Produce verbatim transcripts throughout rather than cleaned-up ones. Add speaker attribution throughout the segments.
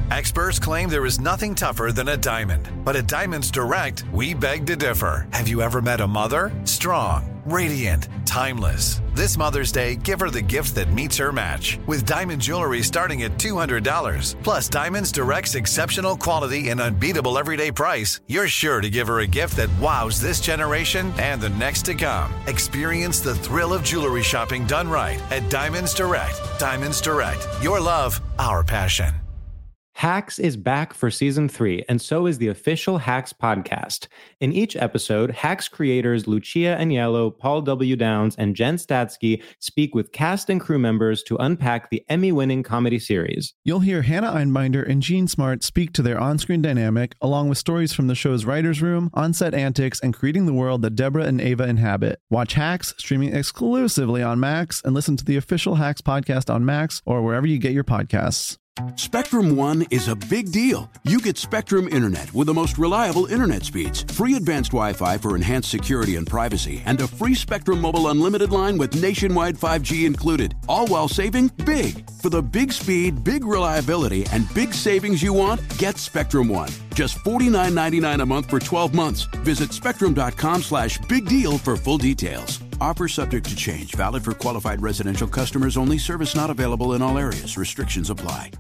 Speaker 1: Experts claim there is nothing tougher than a diamond. But at Diamonds Direct, we beg to differ. Have you ever met a mother? Strong, radiant, timeless. This Mother's Day, give her the gift that meets her match. With diamond jewelry starting at two hundred dollars. Plus Diamonds Direct's exceptional quality and unbeatable everyday price, you're sure to give her a gift that wows this generation and the next to come. Experience the thrill of jewelry shopping done right at Diamonds Direct. Diamonds Direct. Your love, our passion.
Speaker 2: Hacks is back for season three, and so is the official Hacks podcast. In each episode, Hacks creators Lucia Aniello, Paul W. Downs, and Jen Statsky speak with cast and crew members to unpack the Emmy-winning comedy series.
Speaker 3: You'll hear Hannah Einbinder and Jean Smart speak to their on-screen dynamic, along with stories from the show's writer's room, on-set antics, and creating the world that Deborah and Ava inhabit. Watch Hacks, streaming exclusively on Max, and listen to the official Hacks podcast on Max or wherever you get your podcasts.
Speaker 4: Spectrum One is a big deal. You get Spectrum Internet with the most reliable internet speeds, free advanced Wi-Fi for enhanced security and privacy, and a free Spectrum Mobile Unlimited line with nationwide five G included, all while saving big. For the big speed, big reliability, and big savings you want, get Spectrum One. Just forty-nine ninety-nine a month for twelve months. Visit spectrum.com slash big deal for full details. Offer subject to change. Valid for qualified residential customers only. Service not available in all areas. Restrictions apply.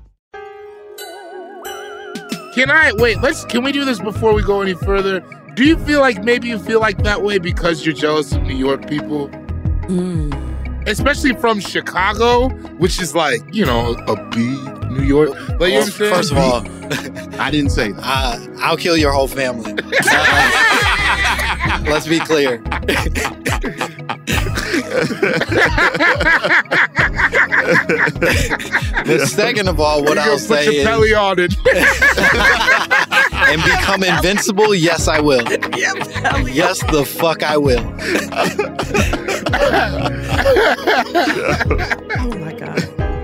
Speaker 5: Can I, wait, let's, can we do this before we go any further? Do you feel like maybe you feel like that way because you're jealous of New York people?
Speaker 6: Mm.
Speaker 5: Especially from Chicago, which is like, you know, a B, New York. Like,
Speaker 7: well,
Speaker 5: you understand?
Speaker 7: First of all,
Speaker 5: I didn't say that.
Speaker 7: Uh, I'll kill your whole family. Uh, let's be clear. But second of all, what I'll say
Speaker 5: put your
Speaker 7: is,
Speaker 5: belly on it.
Speaker 7: and become invincible. Yes, I will. Yes, the fuck I will.
Speaker 6: Oh my God.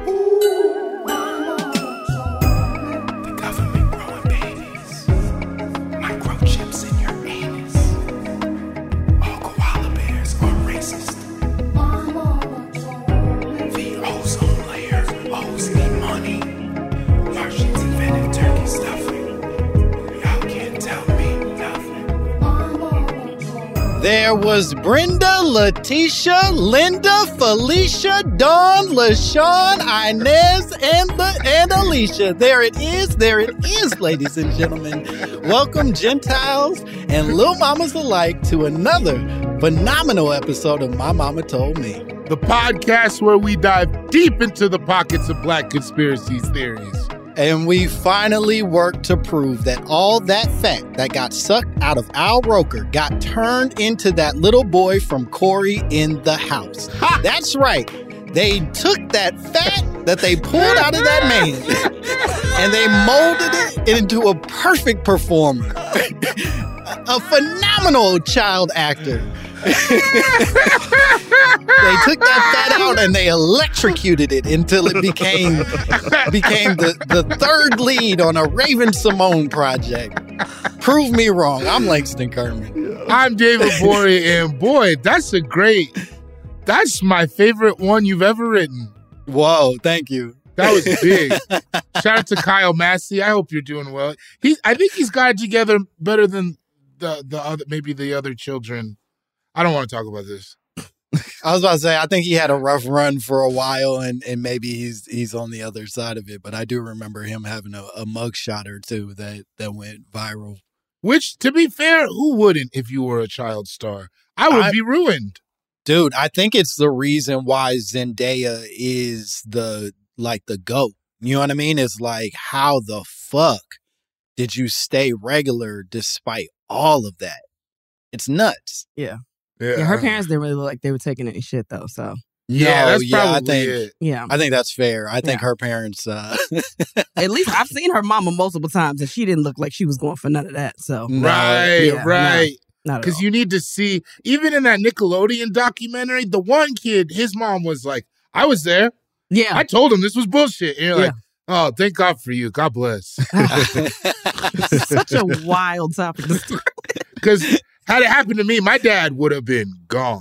Speaker 7: There was Brenda, Letitia, Linda, Felicia, Dawn, LaShawn, Inez, and the and Alicia. There it is. There it is, ladies and gentlemen. Welcome, Gentiles and Lil Mamas alike, to another phenomenal episode of My Mama Told Me.
Speaker 5: The podcast where we dive deep into the pockets of Black conspiracy theories.
Speaker 7: And we finally worked to prove that all that fat that got sucked out of Al Roker got turned into that little boy from Corey in the House. Ha! That's right. They took that fat that they pulled out of that man and they molded it into a perfect performer. A phenomenal child actor. They took that fat out and they electrocuted it until it became became the, the third lead on a Raven Simone project. Prove me wrong. I'm Langston Kerman.
Speaker 5: I'm David Bory, and boy, that's a great, that's my favorite one you've ever written.
Speaker 7: Whoa, thank you.
Speaker 5: That was big. Shout out to Kyle Massey. I hope you're doing well. He, I think he's got it together better than the the other, maybe the other children. I don't want to talk about this.
Speaker 7: I was about to say, I think he had a rough run for a while, and, and maybe he's he's on the other side of it. But I do remember him having a, a mugshot or two that, that went viral.
Speaker 5: Which, to be fair, who wouldn't if you were a child star? I would I, be ruined.
Speaker 7: Dude, I think it's the reason why Zendaya is the, like, the GOAT. You know what I mean? It's like, how the fuck did you stay regular despite all of that? It's nuts.
Speaker 6: Yeah.
Speaker 5: Yeah.
Speaker 6: yeah, her parents didn't really look like they were taking any shit, though, so.
Speaker 5: Yeah,
Speaker 7: no,
Speaker 5: that's
Speaker 7: yeah,
Speaker 5: probably
Speaker 7: I think,
Speaker 5: it.
Speaker 6: Yeah.
Speaker 7: I think that's fair. I think
Speaker 6: yeah.
Speaker 7: her parents... Uh...
Speaker 6: At least I've seen her mama multiple times, and she didn't look like she was going for none of that, so.
Speaker 5: Right,
Speaker 6: yeah,
Speaker 5: right.
Speaker 6: No,
Speaker 5: because you need to see, even in that Nickelodeon documentary, the one kid, his mom was like, I was there.
Speaker 6: Yeah.
Speaker 5: I told him this was bullshit. And you're
Speaker 6: yeah.
Speaker 5: like, oh, thank God for you. God bless.
Speaker 6: Such a wild topic.
Speaker 5: Because had it happened to me, my dad would have been gone.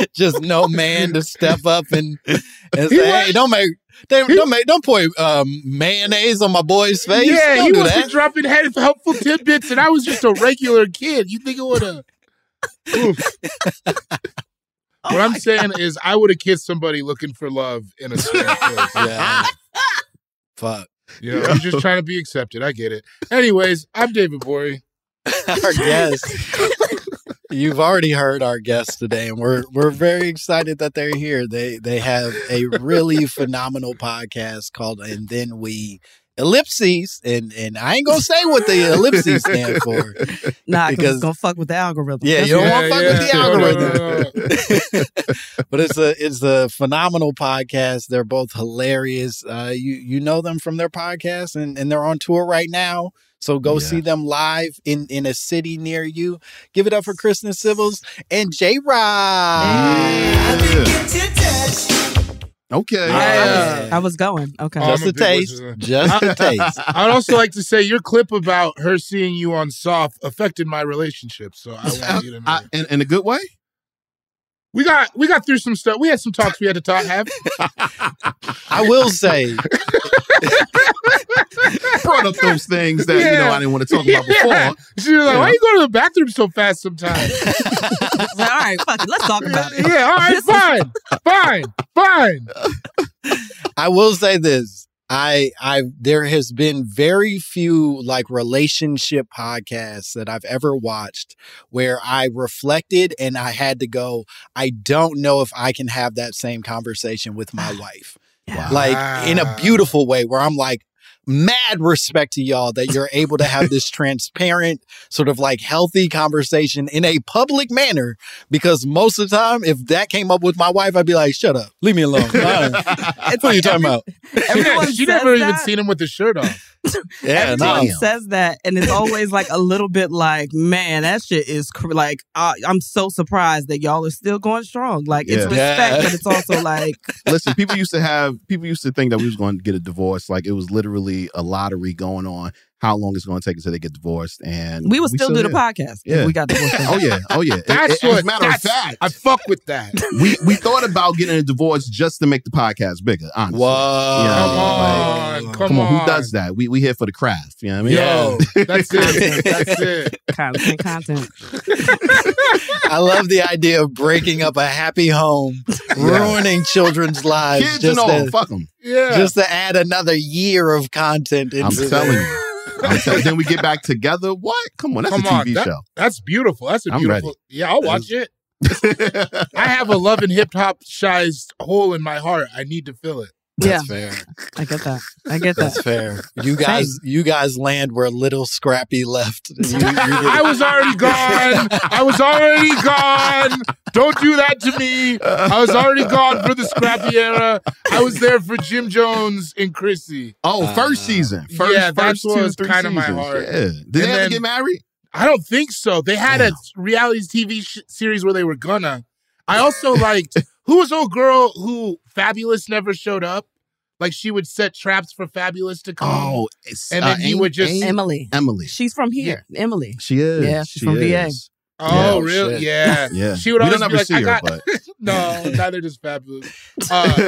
Speaker 7: Just no man to step up and, and say, hey, don't make they, don't make don't pour um, mayonnaise on my boy's face.
Speaker 5: Yeah,
Speaker 7: don't
Speaker 5: he
Speaker 7: do
Speaker 5: was
Speaker 7: that.
Speaker 5: dropping head helpful tidbits, and I was just a regular kid. You think it would have? What I'm saying is, I would have kissed somebody looking for love in a strange place.
Speaker 7: Yeah. Fuck.
Speaker 5: You know, I'm just trying to be accepted. I get it. Anyways, I'm David Bory.
Speaker 7: Our guest. You've already heard our guests today, and we're we're very excited that they're here. They they have a really phenomenal podcast called And Then We Ellipses, and and I ain't gonna say what the ellipses stand for.
Speaker 6: Nah, because it's gonna fuck with the algorithm.
Speaker 7: Yeah,
Speaker 6: That's
Speaker 7: you don't
Speaker 6: right.
Speaker 7: want to fuck
Speaker 5: yeah.
Speaker 7: with the
Speaker 5: No,
Speaker 7: algorithm.
Speaker 5: no, no, no.
Speaker 7: But it's a it's a phenomenal podcast. They're both hilarious. Uh, you you know them from their podcast, and, and they're on tour right now. So go
Speaker 8: Yeah.
Speaker 7: see them live in, in a city near you. Give it up for Kristen Civils and J Rod.
Speaker 8: Okay.
Speaker 5: Yeah.
Speaker 6: I was going. Okay.
Speaker 5: Oh,
Speaker 7: Just
Speaker 5: I'm a
Speaker 7: a
Speaker 5: big
Speaker 7: taste.
Speaker 5: wizard.
Speaker 7: Just a taste.
Speaker 5: I'd also like to say your clip about her seeing you on Soft affected my relationship. So I want you to know.
Speaker 8: I, in, in a good way?
Speaker 5: we got we got through some stuff. We had some talks we had to talk have.
Speaker 7: I will say,
Speaker 8: Brought up those things that, you know,
Speaker 5: Yeah.
Speaker 8: I didn't want to talk about before.
Speaker 5: Yeah. She was like,
Speaker 8: Yeah.
Speaker 5: "Why you go to the bathroom so fast sometimes?"
Speaker 6: I was like, all right, fuck it. Let's talk about it.
Speaker 5: Yeah, all right, fine, fine, fine.
Speaker 7: I will say this. I I there has been very few like relationship podcasts that I've ever watched where I reflected and I had to go, I don't know if I can have that same conversation with my wife.
Speaker 6: Yeah.
Speaker 7: Like in a beautiful way where I'm like, mad respect to y'all that you're able to have this transparent, sort of like healthy conversation in a public manner. Because most of the time, if that came up with my wife, I'd be like, shut up, leave me alone.
Speaker 6: It's
Speaker 7: What are you
Speaker 6: like
Speaker 7: talking
Speaker 6: every-
Speaker 7: about?
Speaker 6: Everyone
Speaker 5: Yeah, she
Speaker 6: says
Speaker 5: never even
Speaker 6: that.
Speaker 5: seen him with the shirt off.
Speaker 7: Yeah,
Speaker 6: Everyone
Speaker 7: no.
Speaker 6: says that, and it's always like a little bit like, man, that shit is cr- like, uh, I'm so surprised that y'all are still going strong. Like, it's
Speaker 8: Yeah.
Speaker 6: respect,
Speaker 7: Yeah.
Speaker 6: but it's also like,
Speaker 8: Listen, people used to have, people used to think that we was going to get a divorce. Like it was literally a lottery going on. How long it's going to take until they get divorced. And
Speaker 6: we would still do the
Speaker 8: here.
Speaker 6: podcast
Speaker 8: Yeah.
Speaker 6: if we got divorced.
Speaker 8: Oh, yeah. Oh, yeah.
Speaker 5: That's
Speaker 8: As
Speaker 5: what.
Speaker 8: a matter of
Speaker 5: that's,
Speaker 8: fact,
Speaker 5: I fuck with that.
Speaker 8: we, we thought about getting a divorce just to make the podcast bigger, honestly.
Speaker 7: Whoa.
Speaker 8: You know,
Speaker 5: Come
Speaker 8: like,
Speaker 5: on, come,
Speaker 8: Come on,
Speaker 5: on.
Speaker 8: who does that? We we here for the craft. You know what I mean?
Speaker 5: Yo, that's it. That's it.
Speaker 6: Content, content.
Speaker 7: I love the idea of breaking up a happy home, ruining children's lives,
Speaker 8: Kids
Speaker 7: just
Speaker 8: and all,
Speaker 7: to,
Speaker 8: fuck them.
Speaker 5: Yeah.
Speaker 7: just to add another year of content into
Speaker 8: I'm
Speaker 7: the-
Speaker 8: telling you. I'm tell- then we get back together. What? Come on, that's
Speaker 5: Come
Speaker 8: a T V
Speaker 5: on, that-
Speaker 8: show.
Speaker 5: That's beautiful. That's a
Speaker 8: I'm
Speaker 5: beautiful.
Speaker 8: ready.
Speaker 5: Yeah, I'll watch it. I have a love and hip hop shies hole in my heart. I need to fill it.
Speaker 6: Yeah,
Speaker 7: That's fair.
Speaker 6: I get that. I get
Speaker 7: That's
Speaker 6: that.
Speaker 7: fair. You guys, you guys land where little Scrappy left. You- you get-
Speaker 5: I was already gone. I was already gone. Don't do that to me. I was already gone for the Scrappy era. I was there for Jim Jones and Chrissy.
Speaker 8: Oh, first season. First,
Speaker 5: yeah, that's
Speaker 8: first
Speaker 5: what
Speaker 8: two,
Speaker 5: was
Speaker 8: three
Speaker 5: kinda my
Speaker 8: seasons.
Speaker 5: heart.
Speaker 8: Yeah. Did
Speaker 5: And
Speaker 8: they ever
Speaker 5: then-
Speaker 8: get married?
Speaker 5: I don't think so. They had
Speaker 8: Damn.
Speaker 5: a reality T V sh- series where they were gonna. I also liked who was old girl who Fabulous never showed up. Like she would set traps for Fabulous to come.
Speaker 8: Oh, it's,
Speaker 5: And then
Speaker 8: uh,
Speaker 5: he would just-
Speaker 8: Amy-
Speaker 6: Emily.
Speaker 8: Emily.
Speaker 6: She's from here. Emily.
Speaker 8: She is.
Speaker 6: Yeah, she's
Speaker 8: She
Speaker 6: from V A.
Speaker 8: is.
Speaker 5: Oh,
Speaker 7: Yeah,
Speaker 5: really?
Speaker 7: shit.
Speaker 5: Yeah.
Speaker 8: Yeah.
Speaker 5: She would
Speaker 8: we
Speaker 5: always
Speaker 8: don't
Speaker 5: be
Speaker 8: ever
Speaker 5: like,
Speaker 8: see
Speaker 5: I
Speaker 8: her,
Speaker 5: got-
Speaker 8: but
Speaker 5: No, neither does Fabulous. Uh,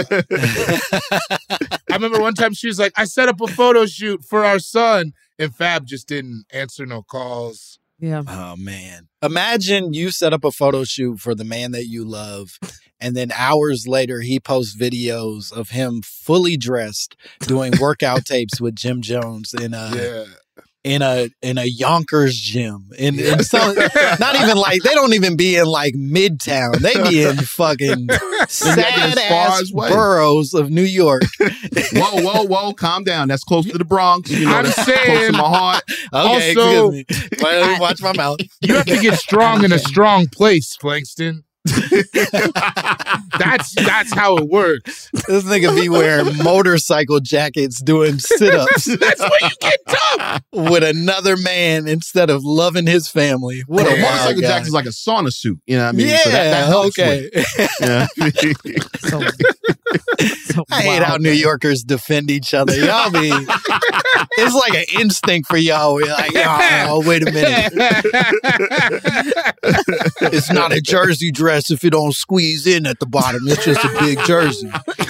Speaker 5: I remember one time she was like, I set up a photo shoot for our son, and Fab just didn't answer no calls.
Speaker 6: Yeah.
Speaker 7: Oh man. Imagine you set up a photo shoot for the man that you love, and then hours later he posts videos of him fully dressed doing workout tapes with Jim Jones in a
Speaker 5: Yeah.
Speaker 7: in a in a Yonkers gym. In, in some, not even like they don't even be in like Midtown. They be in fucking sad
Speaker 8: as far
Speaker 7: ass
Speaker 8: as way.
Speaker 7: boroughs of New York.
Speaker 8: whoa, whoa, whoa, calm down. That's close to the Bronx. You know,
Speaker 5: I'm
Speaker 8: that's close to
Speaker 5: saying-
Speaker 8: my heart.
Speaker 7: Okay,
Speaker 5: Also-
Speaker 7: excuse me. Let me watch my mouth.
Speaker 5: You have to get strong in a strong place, Flankston. That's that's how it works.
Speaker 7: This nigga be wearing motorcycle jackets doing sit-ups.
Speaker 5: That's where you get tough.
Speaker 7: with another man instead of loving his family. What
Speaker 8: Well,
Speaker 7: a
Speaker 8: a
Speaker 7: wild
Speaker 8: motorcycle
Speaker 7: guy.
Speaker 8: jacket is like a sauna suit. You know what I mean?
Speaker 7: Yeah,
Speaker 8: So that, that helps
Speaker 7: okay.
Speaker 8: with it. Yeah.
Speaker 6: So, so
Speaker 7: I hate how
Speaker 6: wild.
Speaker 7: New Yorkers defend each other. Y'all be, it's like an instinct for y'all. We're like, oh, wait a minute. It's not a jersey dress if it don't squeeze in at the bottom. It's just a big jersey.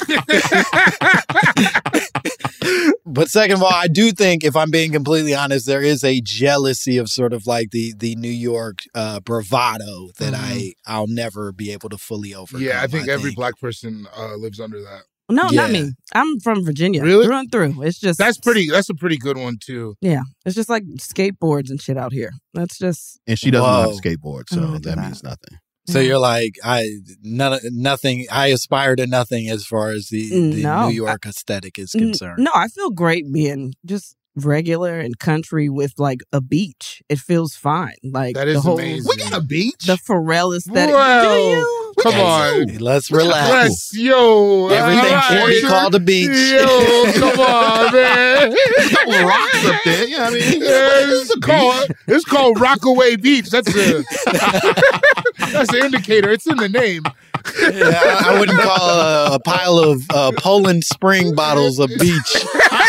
Speaker 7: But second of all, I do think, if I'm being completely honest, there is a jealousy of sort of like the the New York uh, bravado that mm. I I'll never be able to fully overcome.
Speaker 5: Yeah, I think
Speaker 7: I
Speaker 5: every
Speaker 7: think.
Speaker 5: black person uh, lives under that.
Speaker 6: No,
Speaker 7: Yeah.
Speaker 6: not me. I'm from Virginia.
Speaker 5: Really?
Speaker 6: Through and through. It's just
Speaker 5: That's pretty. That's a pretty good one too.
Speaker 6: Yeah, it's just like skateboards and shit out here. That's just
Speaker 8: And she doesn't know how
Speaker 7: Whoa.
Speaker 8: to skateboard, so
Speaker 6: Oh,
Speaker 8: that
Speaker 6: that.
Speaker 8: means nothing.
Speaker 7: So you're like, I none, nothing. I aspire to nothing as far as the, the
Speaker 6: No.
Speaker 7: New York aesthetic is
Speaker 6: N-
Speaker 7: concerned.
Speaker 6: No, I feel great being just regular and country with like a beach. It feels fine. Like
Speaker 5: That is
Speaker 6: the whole
Speaker 5: amazing.
Speaker 8: We got a beach.
Speaker 6: the Pharrell aesthetic.
Speaker 5: Well,
Speaker 6: Do you?
Speaker 5: Come
Speaker 7: Hey,
Speaker 5: on.
Speaker 7: let's relax.
Speaker 5: Let's, yo.
Speaker 7: Everything
Speaker 5: all right.
Speaker 7: forty called a beach.
Speaker 5: Yo, come on, man.
Speaker 8: couple rocks up there. Yeah, I mean,
Speaker 5: Yeah,
Speaker 8: it's
Speaker 5: it's
Speaker 8: a
Speaker 5: called it's called Rockaway Beach. That's a that's an indicator. It's in the name.
Speaker 7: Yeah, I, I wouldn't call a, a pile of uh, Poland Spring bottles a beach.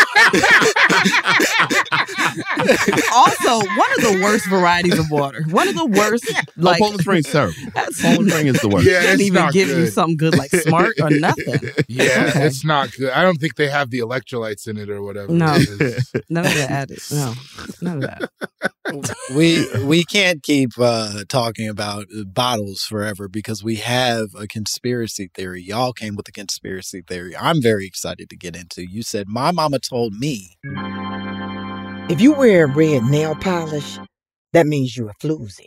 Speaker 6: Also, one of the worst varieties of water. One of the worst. Like
Speaker 8: oh, Poland Spring's terrible.
Speaker 6: that's
Speaker 8: Poland Spring is the worst.
Speaker 5: Yeah,
Speaker 6: doesn't
Speaker 5: it's
Speaker 6: even
Speaker 5: not
Speaker 6: give you
Speaker 5: good.
Speaker 6: something good like Smart or nothing.
Speaker 5: Yeah,
Speaker 6: Okay.
Speaker 5: it's not good. I don't think they have the electrolytes in it or whatever.
Speaker 6: No.
Speaker 5: it is.
Speaker 6: None of that added. No, none of that.
Speaker 7: We we can't keep uh, talking about bottles forever because we have a conspiracy theory. Y'all came with a conspiracy theory. I'm very excited to get into. You said my mama told me.
Speaker 9: If you wear red nail polish, that means you're a floozy.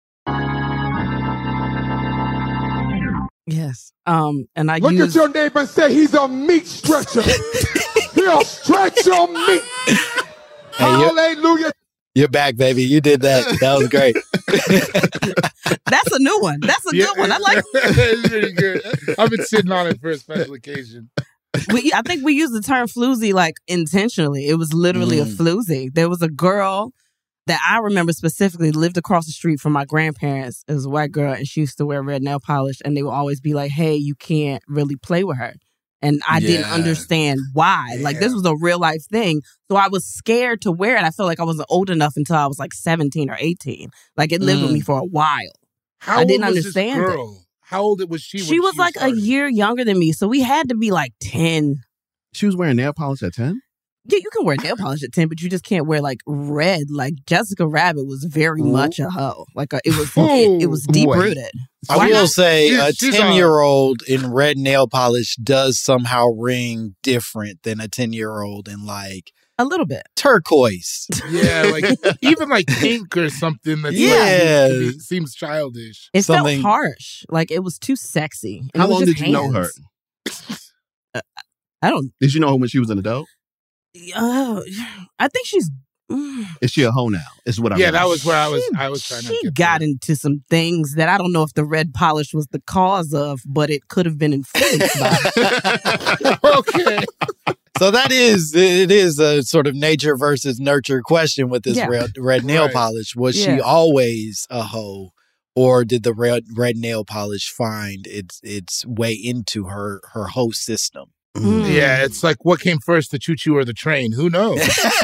Speaker 6: Yes. Um, and I
Speaker 10: Look
Speaker 6: use
Speaker 10: at your neighbor and say he's a meat stretcher. He'll stretch your meat.
Speaker 7: Hey, you're,
Speaker 10: Hallelujah.
Speaker 7: you're back, baby. You did that. That was great.
Speaker 6: that's a new one. That's a
Speaker 5: Yeah.
Speaker 6: good one. I like.
Speaker 5: It's pretty good. I've been sitting on it for a special occasion.
Speaker 6: We, I think we used the term floozy like intentionally. It was literally a
Speaker 7: Mm.
Speaker 6: floozy. There was a girl that I remember specifically lived across the street from my grandparents. It was a white girl, and she used to wear red nail polish, and they would always be like, "Hey, you can't really play with her." And I didn't
Speaker 7: Yeah.
Speaker 6: understand why. Like, this was a real life thing. So I was scared to wear it. I felt like I wasn't old enough until I was like seventeen or eighteen. Like, it lived with
Speaker 7: Mm.
Speaker 6: me for a while.
Speaker 5: How
Speaker 6: I didn't
Speaker 5: old was
Speaker 6: understand
Speaker 5: this
Speaker 6: it.
Speaker 5: girl? How old was she? when
Speaker 6: She was like a
Speaker 5: started?
Speaker 6: year younger than me. So we had to be like ten.
Speaker 8: She was wearing nail polish at ten?
Speaker 6: Yeah, you can wear nail polish at ten, but you just can't wear like red. Like Jessica Rabbit was very much a hoe. Like a, it was, it, it was deep rooted.
Speaker 7: I
Speaker 6: Why
Speaker 7: will
Speaker 6: not?
Speaker 7: say
Speaker 5: She's-
Speaker 7: a
Speaker 5: she's a-
Speaker 7: ten-year-old in red nail polish does somehow ring different than a ten-year-old in like
Speaker 6: A little bit.
Speaker 7: turquoise.
Speaker 5: Yeah, like even like pink or something. That's
Speaker 7: Yeah.
Speaker 5: like, it seems childish.
Speaker 6: It
Speaker 7: Something-
Speaker 6: felt harsh. Like it was too sexy. And
Speaker 8: How
Speaker 6: it was
Speaker 8: long
Speaker 6: just
Speaker 8: did you know her?
Speaker 6: hands. I don't.
Speaker 8: Did you know her when she was an adult?
Speaker 6: Uh, I think she's. mm,
Speaker 8: Is she a hoe now? Is what I
Speaker 5: Yeah,
Speaker 8: mean.
Speaker 5: that was where I was.
Speaker 6: She-
Speaker 5: I was trying to.
Speaker 6: She
Speaker 5: get
Speaker 6: got
Speaker 5: there.
Speaker 6: into some things that I don't know if the red polish was the cause of, but it could have been influenced by.
Speaker 5: Okay.
Speaker 7: So that is, it is a sort of nature versus nurture question with this
Speaker 6: Yeah.
Speaker 7: red, red nail
Speaker 5: Right.
Speaker 7: polish. Was
Speaker 6: Yeah.
Speaker 7: she always a hoe, or did the red red nail polish find its its way into her her hoe system?
Speaker 6: Mm.
Speaker 5: Yeah, it's like what came first, the choo choo or the train? Who knows?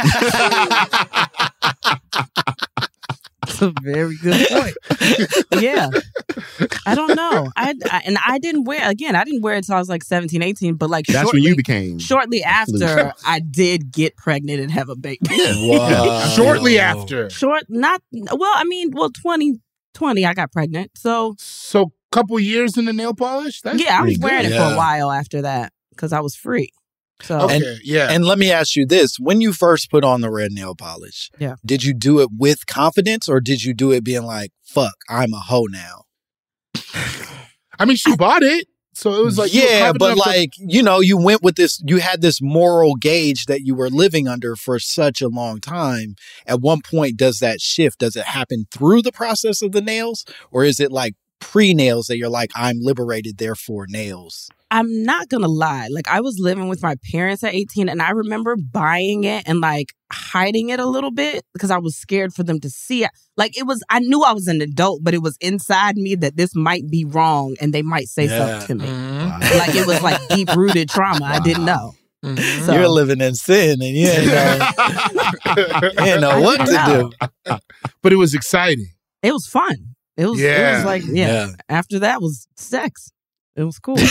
Speaker 6: That's a very good point. Yeah. I don't know. I, I and I didn't wear again. I didn't wear it until I was like seventeen, eighteen. But like
Speaker 8: That's
Speaker 6: shortly,
Speaker 8: when you became.
Speaker 6: shortly after,
Speaker 8: Fluke.
Speaker 6: I did get pregnant and have a baby.
Speaker 7: Wow.
Speaker 5: Shortly after.
Speaker 6: Short, not well. I mean, well, twenty twenty, I got pregnant. So
Speaker 5: So, couple years in the nail polish. That's
Speaker 6: yeah, I was
Speaker 5: pretty
Speaker 6: wearing
Speaker 5: good.
Speaker 6: it for
Speaker 7: Yeah.
Speaker 6: a while after that because I was free. So
Speaker 5: Okay,
Speaker 7: And-
Speaker 5: yeah.
Speaker 7: And let me ask you this: when you first put on the red nail polish,
Speaker 6: Yeah.
Speaker 7: did you do it with confidence, or did you do it being like, "Fuck, I'm a hoe now"?
Speaker 5: I mean, she bought it, so it was like you were
Speaker 7: yeah,
Speaker 5: confident
Speaker 7: but
Speaker 5: enough to-
Speaker 7: like, you know, you went with this, you had this moral gauge that you were living under for such a long time. At one point, does that shift? Does it happen through the process of the nails, or is it like pre-nails that you're like, I'm liberated, therefore nails?
Speaker 6: I'm not gonna lie. Like I was living with my parents at eighteen, and I remember buying it and like hiding it a little bit because I was scared for them to see it. Like it was, I knew I was an adult, but it was inside me that this might be wrong, and they might say
Speaker 7: Yeah.
Speaker 6: something to me.
Speaker 5: Mhm.
Speaker 6: Like it was like deep rooted trauma. I didn't know.
Speaker 5: Mhm.
Speaker 6: So-
Speaker 7: You're living in sin, and you ain't know, you ain't know
Speaker 6: I
Speaker 7: what
Speaker 6: didn't
Speaker 7: to
Speaker 6: know.
Speaker 7: do.
Speaker 5: But it was exciting.
Speaker 6: It was fun. It was, it
Speaker 5: Yeah.
Speaker 6: was like, yeah.
Speaker 7: Yeah.
Speaker 6: After that was sex. It was cool.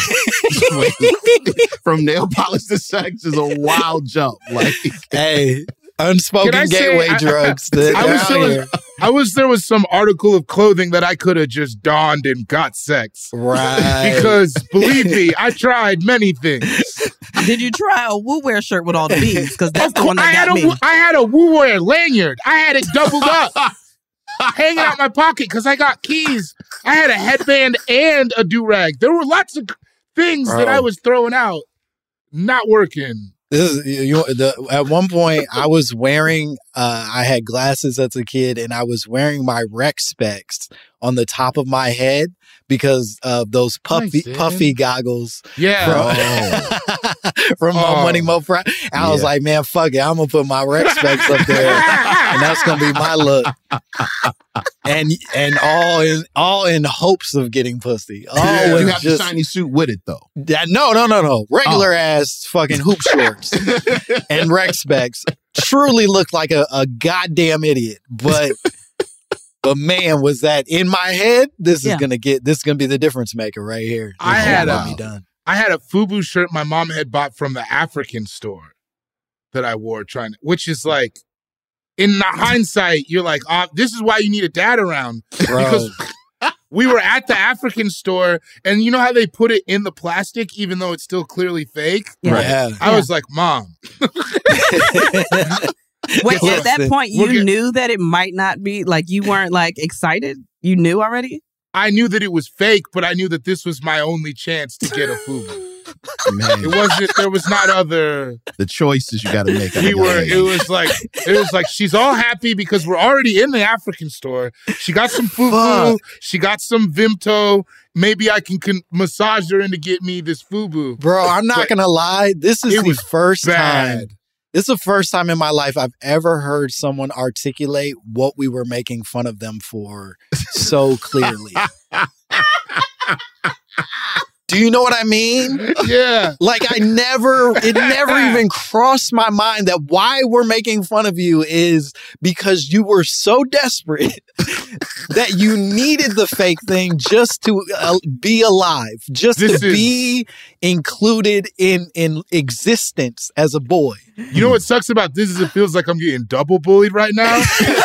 Speaker 8: From nail polish to sex is a wild jump. Like,
Speaker 7: Hey,
Speaker 5: Can I
Speaker 7: unspoken
Speaker 5: say,
Speaker 7: gateway
Speaker 5: I-
Speaker 7: drugs.
Speaker 5: I
Speaker 7: They're
Speaker 5: was
Speaker 7: out
Speaker 5: there was,
Speaker 7: here.
Speaker 5: I was there was some article of clothing that I could have just donned and got sex.
Speaker 7: Right.
Speaker 5: Because believe me, I tried many things.
Speaker 6: Did you try a Woo Wear shirt with all the beads? Because that's
Speaker 5: Of
Speaker 6: the
Speaker 5: course,
Speaker 6: one
Speaker 5: I
Speaker 6: that
Speaker 5: had
Speaker 6: got
Speaker 5: a
Speaker 6: me.
Speaker 5: I had a Woo Wear lanyard. I had it doubled up, hanging out my pocket because I got keys. I had a headband and a do rag. There were lots of things that
Speaker 7: Bro.
Speaker 5: I was throwing out, not working.
Speaker 7: This is you. The, at one point, I was wearing. Uh, I had glasses as a kid, and I was wearing my rec specs on the top of my head because of those puffy,
Speaker 5: Nice,
Speaker 7: puffy goggles
Speaker 5: Yeah.
Speaker 7: from, from
Speaker 5: Oh.
Speaker 7: Mo Money Mo Fry. And I was
Speaker 8: Yeah.
Speaker 7: like, man, fuck it, I'm gonna put my rec specs up there, and that's gonna be my look. And and all in all in hopes of getting pussy. Oh,
Speaker 8: you
Speaker 7: and
Speaker 8: have
Speaker 7: just,
Speaker 8: the shiny suit with it, though.
Speaker 7: that, no, no, no, no. Regular ass fucking hoop shorts and rec specs. Truly looked like a, a goddamn idiot. But but man, was that in my head? This
Speaker 6: Yeah.
Speaker 7: is gonna get this is gonna be the difference maker right here.
Speaker 5: I
Speaker 7: This
Speaker 5: had
Speaker 7: is
Speaker 5: a-
Speaker 7: what be done.
Speaker 5: I had a FUBU shirt my mom had bought from the African store that I wore, trying to, which is like, in the hindsight, you're like, oh, this is why you need a dad around.
Speaker 7: Bro.
Speaker 5: Because we were at the African store, and you know how they put it in the plastic, even though it's still clearly fake?
Speaker 6: Yeah.
Speaker 7: Yeah.
Speaker 5: I was like, Mom.
Speaker 6: Wait, at that
Speaker 7: Listen,
Speaker 6: point,
Speaker 5: we'll
Speaker 6: you
Speaker 5: get-
Speaker 6: knew that it might not be, like, you weren't, like, excited? You knew already?
Speaker 5: I knew that it was fake, but I knew that this was my only chance to get a FUBU.
Speaker 8: Man,
Speaker 5: It wasn't, there was not other.
Speaker 8: the choices you got to make. at a
Speaker 5: We
Speaker 8: young
Speaker 5: were,
Speaker 8: age.
Speaker 5: it was like, it was like, she's all happy because we're already in the African store. She got some FUBU. She got some Vimto. Maybe I can, can massage her into get me this FUBU.
Speaker 7: Bro, I'm not
Speaker 5: But
Speaker 7: gonna lie. This is
Speaker 5: it
Speaker 7: the
Speaker 5: was
Speaker 7: first time.
Speaker 5: Bad.
Speaker 7: This is the first time in my life I've ever heard someone articulate what we were making fun of them for so clearly. Do you know what I mean?
Speaker 5: Yeah.
Speaker 7: Like I never, it never even crossed my mind that why we're making fun of you is because you were so desperate that you needed the fake thing just to uh, be alive, just
Speaker 5: This
Speaker 7: to
Speaker 5: is-
Speaker 7: be included in in existence as a boy.
Speaker 5: You know what sucks about this is it feels like I'm getting double bullied right now.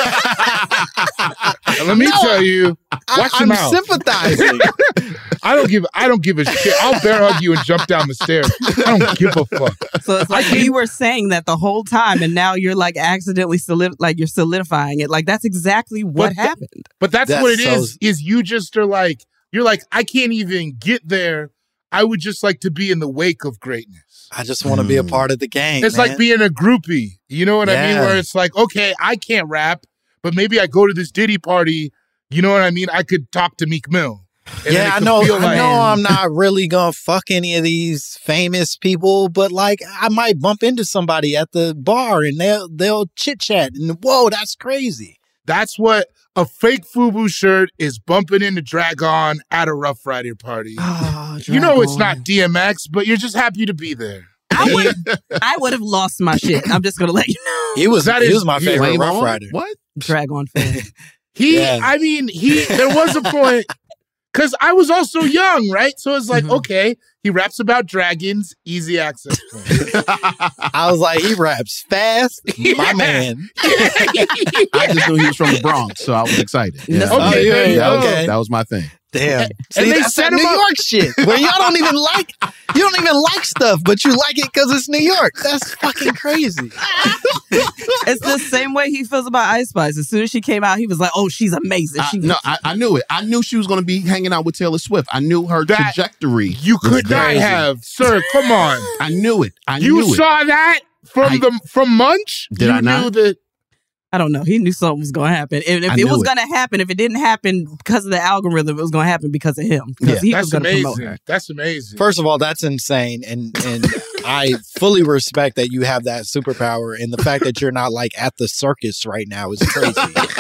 Speaker 5: And let me
Speaker 7: No,
Speaker 5: tell you,
Speaker 7: I,
Speaker 5: watch your
Speaker 7: I'm
Speaker 5: mouth.
Speaker 7: sympathizing.
Speaker 5: I don't give I don't give a shit. I'll bear hug you and jump down the stairs. I don't give a fuck.
Speaker 6: So it's like you were saying that the whole time, and now you're, like, accidentally, solid- like, you're solidifying it. Like, that's exactly what
Speaker 5: But th-
Speaker 6: happened.
Speaker 5: But that's,
Speaker 7: That's
Speaker 5: what it
Speaker 7: so-
Speaker 5: is. Is you just are like you're like I can't even get there. I would just like to be in the wake of greatness.
Speaker 7: I just want to be a
Speaker 8: Mm.
Speaker 7: part of the game.
Speaker 5: It's
Speaker 7: man.
Speaker 5: like being a groupie. You know what I mean?
Speaker 7: Yeah.
Speaker 5: Where it's like, okay, I can't rap, but maybe I go to this Diddy party. You know what I mean? I could talk to Meek Mill. And then
Speaker 7: yeah,
Speaker 5: it
Speaker 7: I
Speaker 5: could
Speaker 7: know.
Speaker 5: feel
Speaker 7: I
Speaker 5: like-
Speaker 7: know. I'm not really gonna fuck any of these famous people, but like, I might bump into somebody at the bar and they'll they'll chit chat and whoa, that's crazy.
Speaker 5: That's what a fake FUBU shirt is bumping into Dragon at a Rough Rider party.
Speaker 6: Oh,
Speaker 5: You know it's
Speaker 6: Dragon.
Speaker 5: not D M X, but you're just happy to be there.
Speaker 6: I would I would have lost my shit. I'm just gonna let you know.
Speaker 7: He was
Speaker 5: That
Speaker 7: he
Speaker 5: is-
Speaker 7: was my
Speaker 5: you-
Speaker 7: favorite
Speaker 8: Wait,
Speaker 7: Rough
Speaker 8: what?
Speaker 7: Rider.
Speaker 8: What?
Speaker 6: Dragon fan.
Speaker 5: He,
Speaker 7: Yeah.
Speaker 5: I mean, he. There was a point because I was also young, right? So it's like,
Speaker 7: Mhm.
Speaker 5: okay, he raps about dragons, easy access point.
Speaker 7: I was like, he raps fast, my
Speaker 5: Yeah.
Speaker 7: man.
Speaker 8: I just knew he was from the Bronx, so I was excited.
Speaker 6: No.
Speaker 5: Okay,
Speaker 7: Oh, yeah,
Speaker 5: there you
Speaker 7: yeah,
Speaker 5: go.
Speaker 7: okay.
Speaker 8: That was my thing.
Speaker 7: Damn. See,
Speaker 5: they
Speaker 7: that's
Speaker 5: set
Speaker 7: that
Speaker 5: him
Speaker 7: New
Speaker 5: up-
Speaker 7: York shit where y'all don't even like you don't even like stuff, but you like it because it's New York. That's fucking crazy.
Speaker 6: It's the same way he feels about Ice Spice. As soon as she came out, he was like, "Oh, she's amazing."
Speaker 8: I,
Speaker 6: She
Speaker 8: no, I, I knew it. I knew she was going to be hanging out with Taylor Swift. I knew her
Speaker 5: That-
Speaker 8: trajectory.
Speaker 5: You
Speaker 8: was
Speaker 5: could not
Speaker 8: crazy.
Speaker 5: have, sir. Come on.
Speaker 8: I knew it. I
Speaker 5: You
Speaker 8: knew it.
Speaker 5: saw that from
Speaker 8: I-
Speaker 5: the from Munch.
Speaker 8: Did
Speaker 5: you
Speaker 8: I not?
Speaker 5: Knew that.
Speaker 6: I don't know. He knew something was going to happen. And if
Speaker 8: I
Speaker 6: it
Speaker 8: knew
Speaker 6: was
Speaker 8: it.
Speaker 6: going to happen, if it didn't happen because of the algorithm, it was going to happen because of him. Because he was
Speaker 5: That's
Speaker 6: going to promote
Speaker 5: amazing.
Speaker 6: her.
Speaker 5: That's amazing.
Speaker 7: First of all, that's insane. And and I fully respect that you have that superpower, and the fact that you're not like at the circus right now is crazy.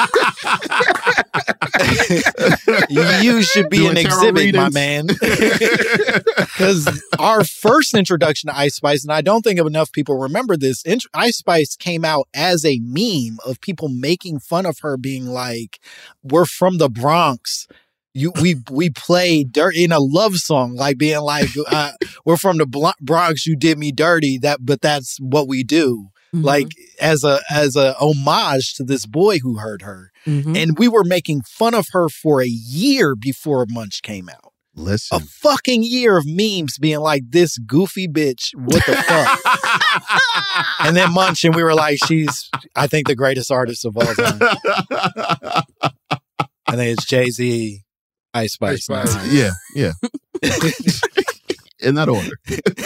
Speaker 7: You should be
Speaker 8: Doing
Speaker 7: an
Speaker 8: tarot
Speaker 7: exhibit, my
Speaker 8: readings.
Speaker 7: man. Because our first introduction to Ice Spice, and I don't think enough people remember this, int- Ice Spice came out as a meme of people making fun of her, being like, "We're from the Bronx. You, we we play dirt in a love song, like being like, uh, we're from the Bl- Bronx. You did me dirty. That, but that's what we do." Mm-hmm. Like as a as a homage to this boy who hurt her, mm-hmm. and we were making fun of her for a year before Munch came out.
Speaker 8: Listen,
Speaker 7: a fucking year of memes being like, "This goofy bitch, what the fuck?" And then Munch, and we were like, "She's, I think, the greatest artist of all time." I think it's Jay-Z, Ice Spice.
Speaker 5: Ice Spice.
Speaker 8: Yeah, yeah. In that order.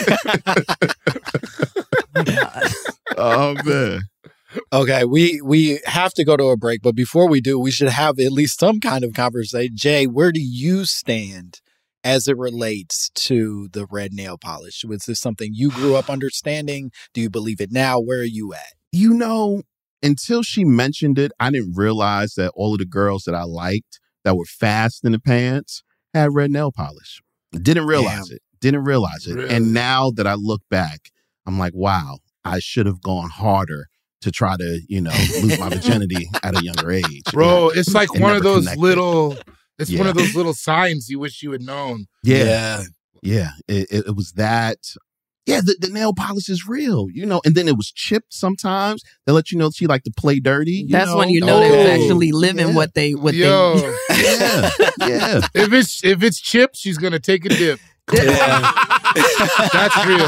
Speaker 8: Oh, man.
Speaker 7: Okay, we we have to go to a break, but before we do, we should have at least some kind of conversation. Jay, where do you stand as it relates to the red nail polish? Was this something you grew up understanding? Do you believe it now? Where are you at?
Speaker 8: You know, until she mentioned it, I didn't realize that all of the girls that I liked that were fast in the pants had red nail polish. Didn't realize Damn. it. Didn't realize it.
Speaker 5: Really?
Speaker 8: And now that I look back, I'm like, wow, I should have gone harder to try to, you know, lose my virginity at a younger age.
Speaker 5: Bro,
Speaker 8: and,
Speaker 5: it's like one of those connected. little, it's
Speaker 8: yeah.
Speaker 5: one of those little signs you wish you had known.
Speaker 8: Yeah. Yeah. yeah. It, it, it was that. Yeah, the, the nail polish is real, you know, and then it was chipped sometimes. They let you know she like to play dirty. You
Speaker 6: That's
Speaker 8: know?
Speaker 6: when you know
Speaker 8: oh,
Speaker 6: they was actually living yeah. what they, what
Speaker 5: Yo.
Speaker 6: they.
Speaker 8: Yeah, yeah.
Speaker 5: If it's, if it's chipped, she's going to take a dip.
Speaker 7: Yeah.
Speaker 5: That's real.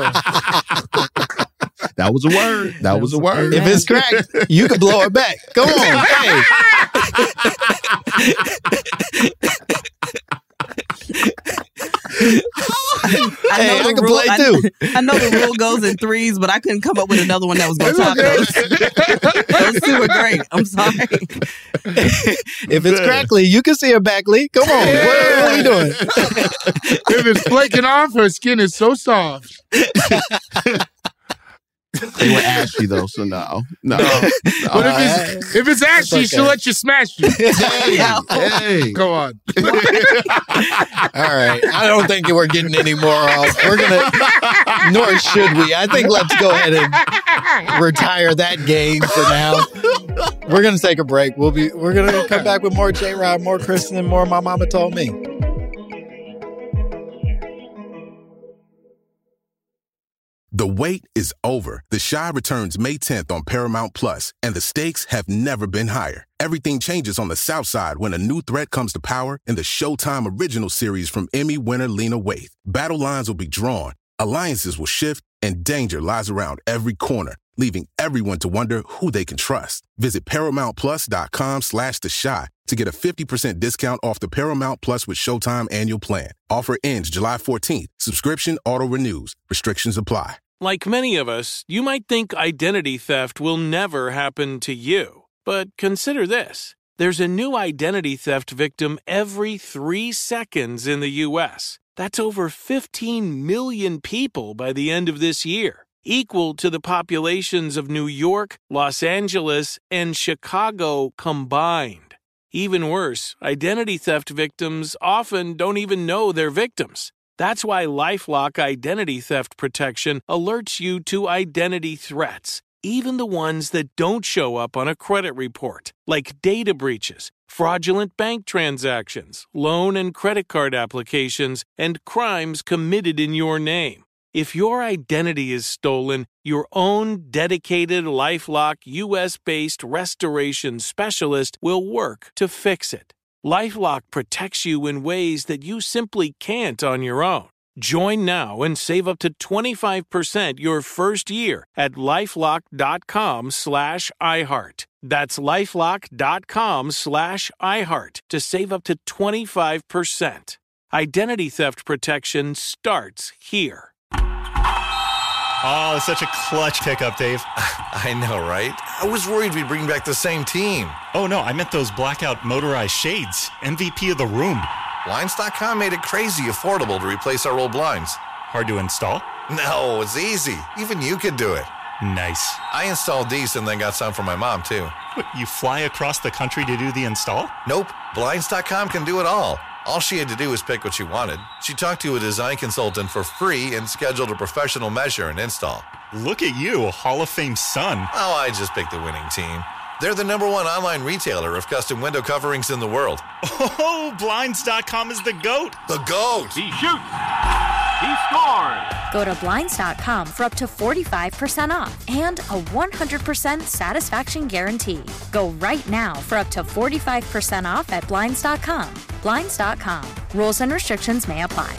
Speaker 8: That was a word. That was a word.
Speaker 7: If it's cracked, you can blow it back. Come on. Hey.
Speaker 6: I
Speaker 7: hey,
Speaker 6: know
Speaker 7: I
Speaker 6: the
Speaker 7: can
Speaker 6: rule,
Speaker 7: play
Speaker 6: I,
Speaker 7: too.
Speaker 6: I know the rule goes in threes, but I couldn't come up with another one that was going to top those. Those two were great. I'm sorry.
Speaker 7: If it's crackly, you can see her back, Lee. Come on.
Speaker 5: Yeah.
Speaker 7: What, what are you doing?
Speaker 5: If it's flaking off, her skin is so soft.
Speaker 8: They were ashy though, so no, no. no.
Speaker 5: But if it's if it's ashy, okay. she'll let you smash you.
Speaker 8: Hey, hey.
Speaker 5: Go on.
Speaker 7: All right, I don't think we're getting any more off. We're gonna, nor should we. I think let's go ahead and retire that game for now. We're gonna take a break. We'll be. We're gonna come back with more J-Rod, more Kristen, and more My Mama Told Me.
Speaker 11: The wait is over. The Chi returns May tenth on Paramount Plus, and the stakes have never been higher. Everything changes on the South Side when a new threat comes to power in the Showtime original series from Emmy winner Lena Waithe. Battle lines will be drawn, alliances will shift, and danger lies around every corner, leaving everyone to wonder who they can trust. Visit ParamountPlus.com slash The Chi to get a fifty percent discount off the Paramount Plus with Showtime annual plan. Offer ends July fourteenth. Subscription auto-renews. Restrictions apply.
Speaker 12: Like many of us, you might think identity theft will never happen to you. But consider this. There's a new identity theft victim every three seconds in the U S. That's over fifteen million people by the end of this year, equal to the populations of New York, Los Angeles, and Chicago combined. Even worse, identity theft victims often don't even know they're victims. That's why LifeLock Identity Theft Protection alerts you to identity threats, even the ones that don't show up on a credit report, like data breaches, fraudulent bank transactions, loan and credit card applications, and crimes committed in your name. If your identity is stolen, your own dedicated LifeLock U S-based restoration specialist will work to fix it. LifeLock protects you in ways that you simply can't on your own. Join now and save up to twenty-five percent your first year at LifeLock.com slash iHeart. That's LifeLock.com slash iHeart to save up to twenty-five percent. Identity theft protection starts here.
Speaker 13: Oh, such a clutch pickup, Dave.
Speaker 14: I know, right? I was worried we'd bring back the same team.
Speaker 13: Oh, no, I meant those blackout motorized shades. M V P of the room.
Speaker 14: Blinds dot com made it crazy affordable to replace our old blinds.
Speaker 13: Hard to install?
Speaker 14: No, it's easy. Even you could do it.
Speaker 13: Nice.
Speaker 14: I installed these and then got some for my mom, too.
Speaker 13: What, you fly across the country to do the install?
Speaker 14: Nope. Blinds dot com can do it all. All she had to do was pick what she wanted. She talked to a design consultant for free and scheduled a professional measure and install.
Speaker 13: Look at you, a Hall of Fame son.
Speaker 14: Oh, I just picked the winning team. They're the number one online retailer of custom window coverings in the world.
Speaker 13: Oh, Blinds dot com is the GOAT.
Speaker 14: The GOAT.
Speaker 15: He shoots. He scores.
Speaker 16: Go to Blinds dot com for up to forty-five percent off and a one hundred percent satisfaction guarantee. Go right now for up to forty-five percent off at Blinds dot com. Blinds dot com. Rules and restrictions may apply.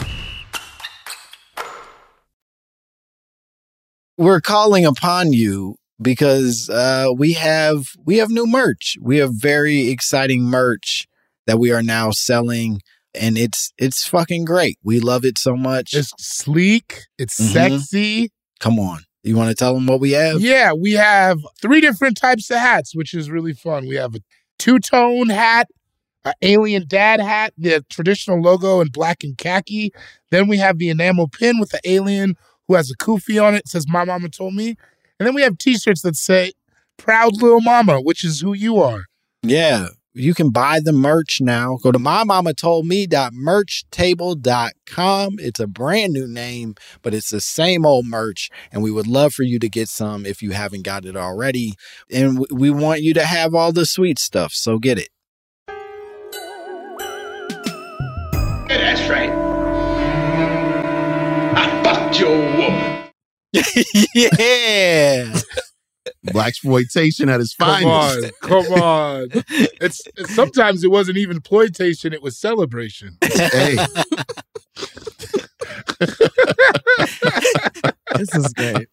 Speaker 7: We're calling upon you because uh, we have we have new merch. We have very exciting merch that we are now selling, and it's it's fucking great. We love it so much.
Speaker 5: It's sleek. It's
Speaker 7: Mhm.
Speaker 5: sexy.
Speaker 7: Come on. You want to tell them what we have?
Speaker 5: Yeah, we have three different types of hats, which is really fun. We have a two-tone hat, an alien dad hat, the traditional logo in black and khaki. Then we have the enamel pin with the alien who has a kufi on it. It says, "My mama told me." And then we have t-shirts that say, "Proud Little Mama," which is who you are.
Speaker 7: Yeah. You can buy the merch now. Go to my mama told me dot merch table dot com. It's a brand new name, but it's the same old merch. And we would love for you to get some if you haven't got it already. And w- we want you to have all the sweet stuff. So get it.
Speaker 15: Yeah, that's right. I fucked your woman.
Speaker 7: Yeah.
Speaker 8: Blaxploitation at its
Speaker 5: Come
Speaker 8: finest.
Speaker 5: on, come on. It's, it's sometimes it wasn't even ploitation; it was celebration.
Speaker 8: Hey.
Speaker 7: This is great.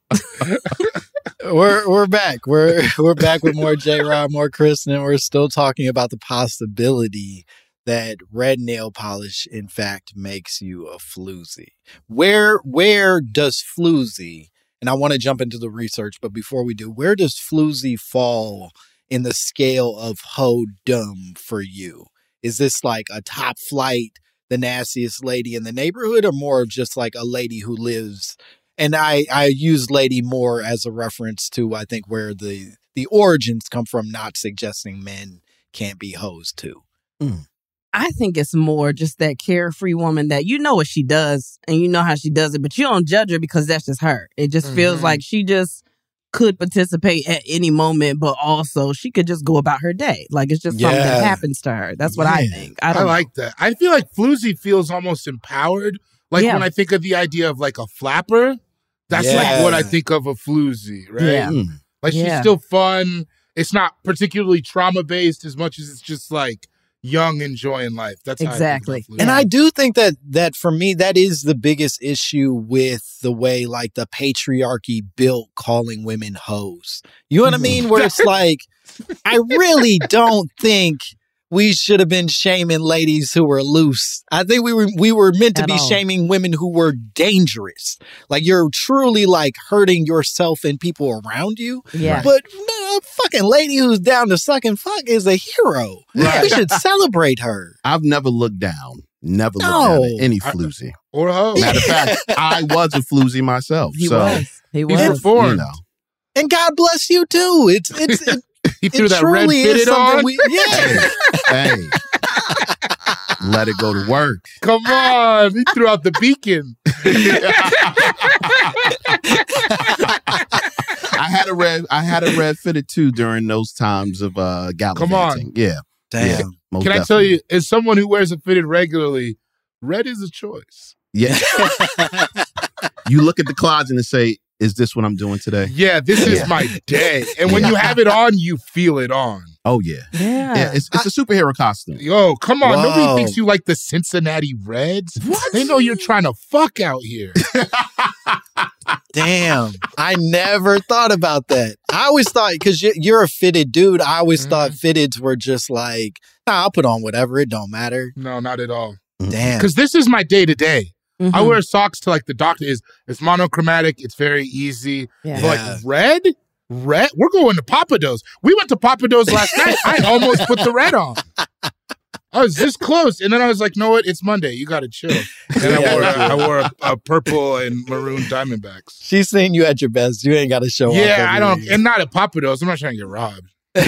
Speaker 7: we're we're back. We're we're back with more J-Rod, more Kristen, and we're still talking about the possibility that red nail polish, in fact, makes you a floozy. Where where does floozy? And I want to jump into the research, but before we do, where does floozy fall in the scale of ho-dum for you? Is this like a top flight, the nastiest lady in the neighborhood, or more of just like a lady who lives? And I, I use lady more as a reference to, I think, where the, the origins come from, not suggesting men can't be hoes too. Mm.
Speaker 6: I think it's more just that carefree woman that you know what she does and you know how she does it, but you don't judge her because that's just her. It just mm-hmm. feels like she just could participate at any moment, but also she could just go about her day. Like it's just something
Speaker 5: Yeah.
Speaker 6: that happens to her. That's what
Speaker 5: Yeah.
Speaker 6: I think. I,
Speaker 5: I,
Speaker 6: don't know.
Speaker 5: like that. I feel like floozy feels almost empowered. Like
Speaker 6: Yeah.
Speaker 5: when I think of the idea of like a flapper, that's
Speaker 7: Yeah.
Speaker 5: like what I think of a floozy, right?
Speaker 6: Yeah.
Speaker 8: Mm.
Speaker 5: Like she's
Speaker 6: Yeah.
Speaker 5: still fun. It's not particularly trauma based as much as it's just like young, enjoying life. That's how
Speaker 6: Exactly.
Speaker 5: I think about floozy.
Speaker 7: And I do think that that for me, that is the biggest issue with the way like the patriarchy built calling women hoes. You know what I mean? Where it's like, I really don't think we should have been shaming ladies who were loose. I think we were we were meant to
Speaker 6: At
Speaker 7: be
Speaker 6: all.
Speaker 7: shaming women who were dangerous. Like you're truly like hurting yourself and people around you.
Speaker 6: Yeah.
Speaker 7: But no, a fucking lady who's down to suck and fuck is a hero.
Speaker 8: Right.
Speaker 7: We should celebrate her.
Speaker 8: I've never looked down. Never looked
Speaker 7: No.
Speaker 8: down at any
Speaker 5: I-
Speaker 8: floozy.
Speaker 5: Or a hoe.
Speaker 8: Matter of fact, I was a floozy myself.
Speaker 6: He
Speaker 8: so,
Speaker 6: was. He
Speaker 5: He
Speaker 6: was.
Speaker 5: performed.
Speaker 8: you know.
Speaker 7: And God bless you too. It's it's it,
Speaker 5: He threw
Speaker 7: it
Speaker 5: that red
Speaker 7: truly is
Speaker 5: fitted
Speaker 7: something
Speaker 5: on.
Speaker 7: we yeah.
Speaker 8: Hey, let it go to work.
Speaker 5: Come on. He threw out the beacon.
Speaker 8: I had a red. I had a red fitted too during those times of uh, gallivanting.
Speaker 5: Come on.
Speaker 8: Yeah.
Speaker 7: Damn.
Speaker 8: Yeah, most
Speaker 5: Can I tell
Speaker 8: definitely.
Speaker 5: you, as someone who wears it fitted regularly, red is a choice.
Speaker 8: Yeah. You look at the closet and say, "Is this what I'm doing today?"
Speaker 5: Yeah, this is
Speaker 8: Yeah.
Speaker 5: my day. And when you have it on, you feel it on.
Speaker 8: Oh yeah.
Speaker 6: Yeah.
Speaker 8: Yeah. It's it's a superhero costume.
Speaker 5: Yo, come on.
Speaker 7: Whoa.
Speaker 5: Nobody thinks you like the Cincinnati Reds. They know you're trying to fuck out here.
Speaker 7: Damn. I never thought about that. I always thought, because you're a fitted dude, I always thought fitteds were just like, nah, I'll put on whatever. It don't matter.
Speaker 5: No, not at all.
Speaker 7: Damn.
Speaker 5: Because this is my day to day.
Speaker 6: Mhm.
Speaker 5: I wear socks to like the doctor. Is It's monochromatic. It's very easy.
Speaker 6: Yeah.
Speaker 5: But
Speaker 7: Yeah.
Speaker 5: like red, red, we're going to Papados. We went to Papados last night. I almost put the red on. I was this close, and then I was like, "No, what? It's Monday. You got to chill." And I wore, a, I wore a, a purple and maroon Diamondbacks.
Speaker 7: She's seen you at your best. You ain't got to show off.
Speaker 5: Yeah, I don't,
Speaker 7: every-
Speaker 5: and not at Papados. I'm not trying to get robbed.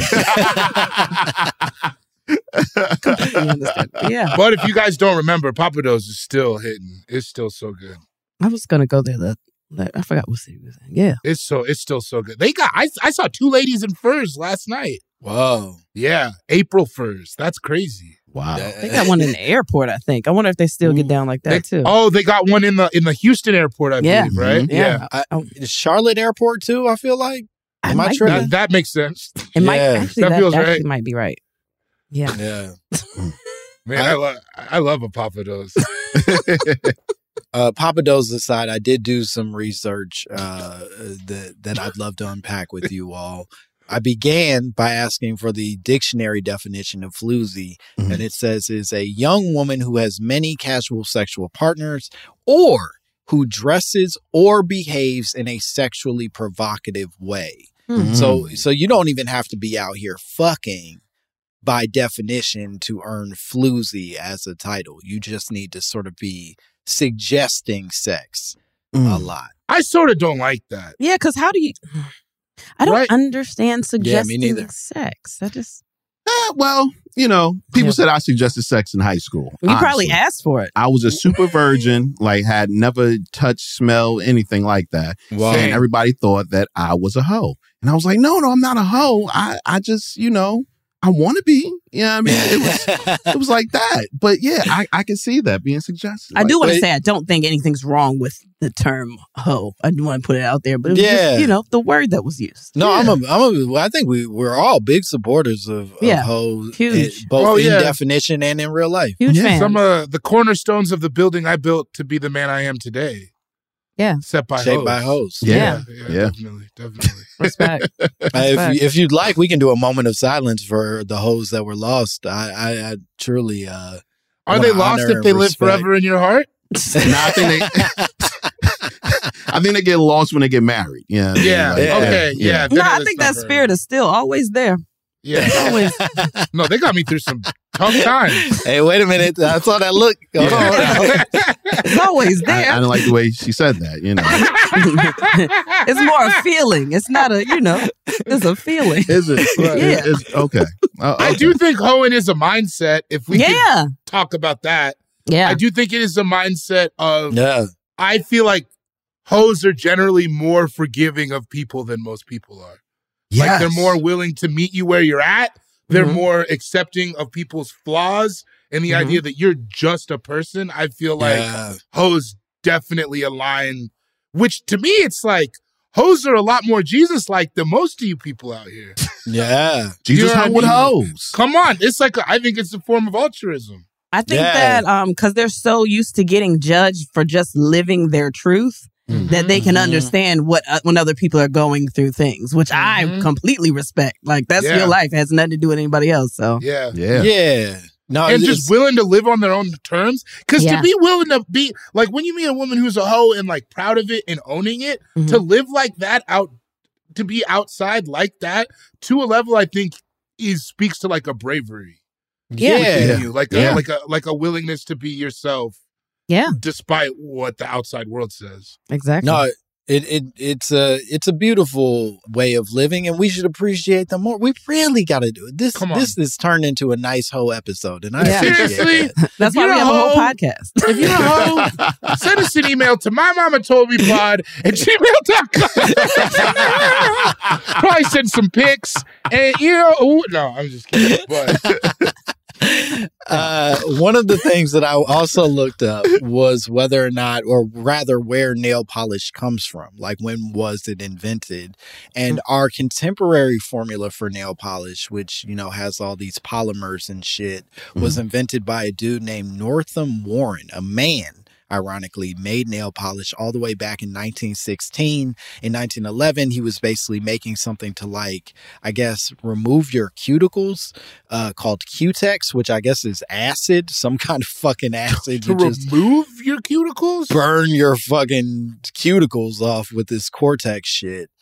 Speaker 6: Yeah.
Speaker 5: But if you guys don't remember, Papados is still hitting. It's still so good.
Speaker 6: I was gonna go there. The, the I forgot what city it was in. Yeah.
Speaker 5: It's so it's still so good. They got. I I saw two ladies in furs last night.
Speaker 7: Whoa.
Speaker 5: Yeah, April furs. That's crazy.
Speaker 8: Wow.
Speaker 6: They got one in the airport, I think. I wonder if they still get down like that
Speaker 5: They-
Speaker 6: too.
Speaker 5: Oh, they got one in the in the Houston airport, I
Speaker 6: Yeah.
Speaker 5: believe, right?
Speaker 6: Mhm. Yeah.
Speaker 7: I, Charlotte Airport too, I feel like.
Speaker 6: I
Speaker 7: Am I,
Speaker 6: might
Speaker 7: tripping?
Speaker 5: That, that makes sense.
Speaker 6: It might
Speaker 7: Yeah.
Speaker 6: actually
Speaker 5: That
Speaker 6: that,
Speaker 5: feels
Speaker 6: actually
Speaker 5: right.
Speaker 6: might be right. Yeah.
Speaker 7: Yeah.
Speaker 5: Man, I, lo- I love a Papados.
Speaker 7: Uh, Papados aside, I did do some research uh, that that I'd love to unpack with you all. I began by asking for the dictionary definition of floozy,
Speaker 8: Mhm.
Speaker 7: and it says is a young woman who has many casual sexual partners or who dresses or behaves in a sexually provocative way.
Speaker 6: Hmm.
Speaker 7: So so you don't even have to be out here fucking by definition to earn floozy as a title. You just need to sort of be suggesting sex a
Speaker 8: Mm.
Speaker 7: lot.
Speaker 5: I sort of don't like that.
Speaker 6: Yeah, because how do you? I don't
Speaker 5: Right.
Speaker 6: understand suggesting
Speaker 7: neither.
Speaker 6: sex. I just
Speaker 8: Eh, well, you know, people
Speaker 6: Yeah.
Speaker 8: said I suggested sex in high school.
Speaker 6: you probably
Speaker 8: honestly.
Speaker 6: asked for it.
Speaker 8: I was a super virgin, like had never touched, smelled anything like that.
Speaker 7: Wow.
Speaker 8: And everybody thought that I was a hoe. And I was like, no, no, I'm not a hoe. I, I just, you know, I want to be. You know what I mean? It was it was like that. But yeah, I, I can see that being suggested.
Speaker 6: I
Speaker 8: Like,
Speaker 6: do want to
Speaker 7: but-
Speaker 6: say I don't think anything's wrong with the term hoe. I do want to put it out there, but it was
Speaker 7: Yeah.
Speaker 6: just, you know, the word that was used.
Speaker 7: No, I'm a, I'm a, I think we, we're all big supporters of, of
Speaker 6: Yeah.
Speaker 7: hoes,
Speaker 6: Huge.
Speaker 7: eh, both
Speaker 5: Oh,
Speaker 7: in
Speaker 5: yeah.
Speaker 7: definition and in real life.
Speaker 6: Huge
Speaker 8: Yeah,
Speaker 6: fans.
Speaker 5: Some of the cornerstones of the building I built to be the man I am today.
Speaker 6: Yeah.
Speaker 5: Set by
Speaker 7: Shaped
Speaker 5: hoes.
Speaker 7: by hoes.
Speaker 8: Yeah.
Speaker 5: Yeah,
Speaker 8: Yeah.
Speaker 5: definitely, definitely.
Speaker 6: Respect.
Speaker 7: Uh,
Speaker 6: Respect.
Speaker 7: if, if you'd like, we can do a moment of silence for the hoes that were lost. I, I, I truly. Uh,
Speaker 5: Are
Speaker 7: wanna
Speaker 5: they lost
Speaker 7: honor
Speaker 5: if they
Speaker 7: and
Speaker 5: live
Speaker 7: respect.
Speaker 5: forever in your heart?
Speaker 8: Nah, I think they I think they get lost when they get married. Yeah.
Speaker 5: Yeah.
Speaker 7: Yeah.
Speaker 5: Okay. Yeah.
Speaker 6: no,
Speaker 5: then
Speaker 6: I
Speaker 5: it's
Speaker 6: think
Speaker 5: not
Speaker 6: that
Speaker 5: very-
Speaker 6: spirit is still always there.
Speaker 5: Yeah.
Speaker 6: Always.
Speaker 5: No, they got me through some tough times.
Speaker 7: hey, wait a minute. I saw that look. Hold on.
Speaker 6: It's always
Speaker 8: I, I
Speaker 6: there.
Speaker 8: didn't like the way she said that, you know.
Speaker 6: It's more a feeling. It's not a, you know, it's a feeling.
Speaker 8: Is it? Well,
Speaker 6: Yeah.
Speaker 8: it- it's, okay. Uh,
Speaker 5: I
Speaker 8: okay.
Speaker 5: do think hoeing is a mindset. If we could
Speaker 6: Yeah.
Speaker 5: talk about that,
Speaker 6: Yeah.
Speaker 5: I do think it is a mindset of.
Speaker 7: Yeah.
Speaker 5: I feel like hoes are generally more forgiving of people than most people are. Like they're
Speaker 8: Yes.
Speaker 5: more willing to meet you where you're at. They're
Speaker 6: Mhm.
Speaker 5: more accepting of people's flaws and the
Speaker 6: Mhm.
Speaker 5: idea that you're just a person. I feel like
Speaker 7: Yeah.
Speaker 5: hoes definitely align, which to me, it's like hoes are a lot more Jesus-like than most of you people out here.
Speaker 7: Yeah.
Speaker 8: Jesus
Speaker 5: You know
Speaker 8: hung
Speaker 5: what
Speaker 8: with
Speaker 5: I mean?
Speaker 8: hoes.
Speaker 5: Come on. It's like, a, I think it's a form of altruism.
Speaker 6: I think
Speaker 7: Yeah.
Speaker 6: that um because they're so used to getting judged for just living their truth that they can
Speaker 7: Mhm.
Speaker 6: understand what uh, when other people are going through things, which I
Speaker 5: Mhm.
Speaker 6: completely respect. Like that's
Speaker 5: Yeah.
Speaker 6: your life, it has nothing to do with anybody else. So
Speaker 5: Yeah.
Speaker 8: Yeah.
Speaker 7: Yeah. No,
Speaker 5: And
Speaker 7: it's-
Speaker 5: just willing to live on their own terms. Because
Speaker 6: Yeah.
Speaker 5: to be willing to be, like when you meet a woman who's a hoe and like proud of it and owning it,
Speaker 6: Mhm.
Speaker 5: to live like that out, to be outside like that to a level I think is speaks to like a bravery.
Speaker 6: Yeah.
Speaker 5: within
Speaker 8: Yeah.
Speaker 5: you, like
Speaker 8: Yeah.
Speaker 5: a, like a like a willingness to be yourself,
Speaker 6: yeah,
Speaker 5: despite what the outside world says.
Speaker 6: exactly.
Speaker 7: No, it, it it's a it's a beautiful way of living, and we should appreciate them more. We really got to do it. This
Speaker 5: Come on.
Speaker 7: this has turned into a nice whole episode, and I
Speaker 6: Yeah.
Speaker 7: appreciate
Speaker 5: Seriously,
Speaker 7: that.
Speaker 6: That's
Speaker 5: if
Speaker 6: why we
Speaker 5: you're
Speaker 6: have a whole
Speaker 5: hoe-
Speaker 6: podcast.
Speaker 5: If you're a hoe, send us an email to my mama told me pod at gmail dot com. Probably send some pics. And you know, ooh, no, I'm just kidding. But
Speaker 7: Uh, one of the things that I also looked up was whether or not, or rather, where nail polish comes from. Like, when was it invented? And our contemporary formula for nail polish, which, you know, has all these polymers and shit, was invented by a dude named Northam Warren, a man. Ironically, made nail polish all the way back in nineteen sixteen. In nineteen eleven, he was basically making something to, like, I guess, remove your cuticles, uh, called Q-Tex, which I guess is acid, some kind of fucking acid.
Speaker 5: to
Speaker 7: You just
Speaker 5: remove your cuticles?
Speaker 7: burn your fucking cuticles off with this Cortex shit.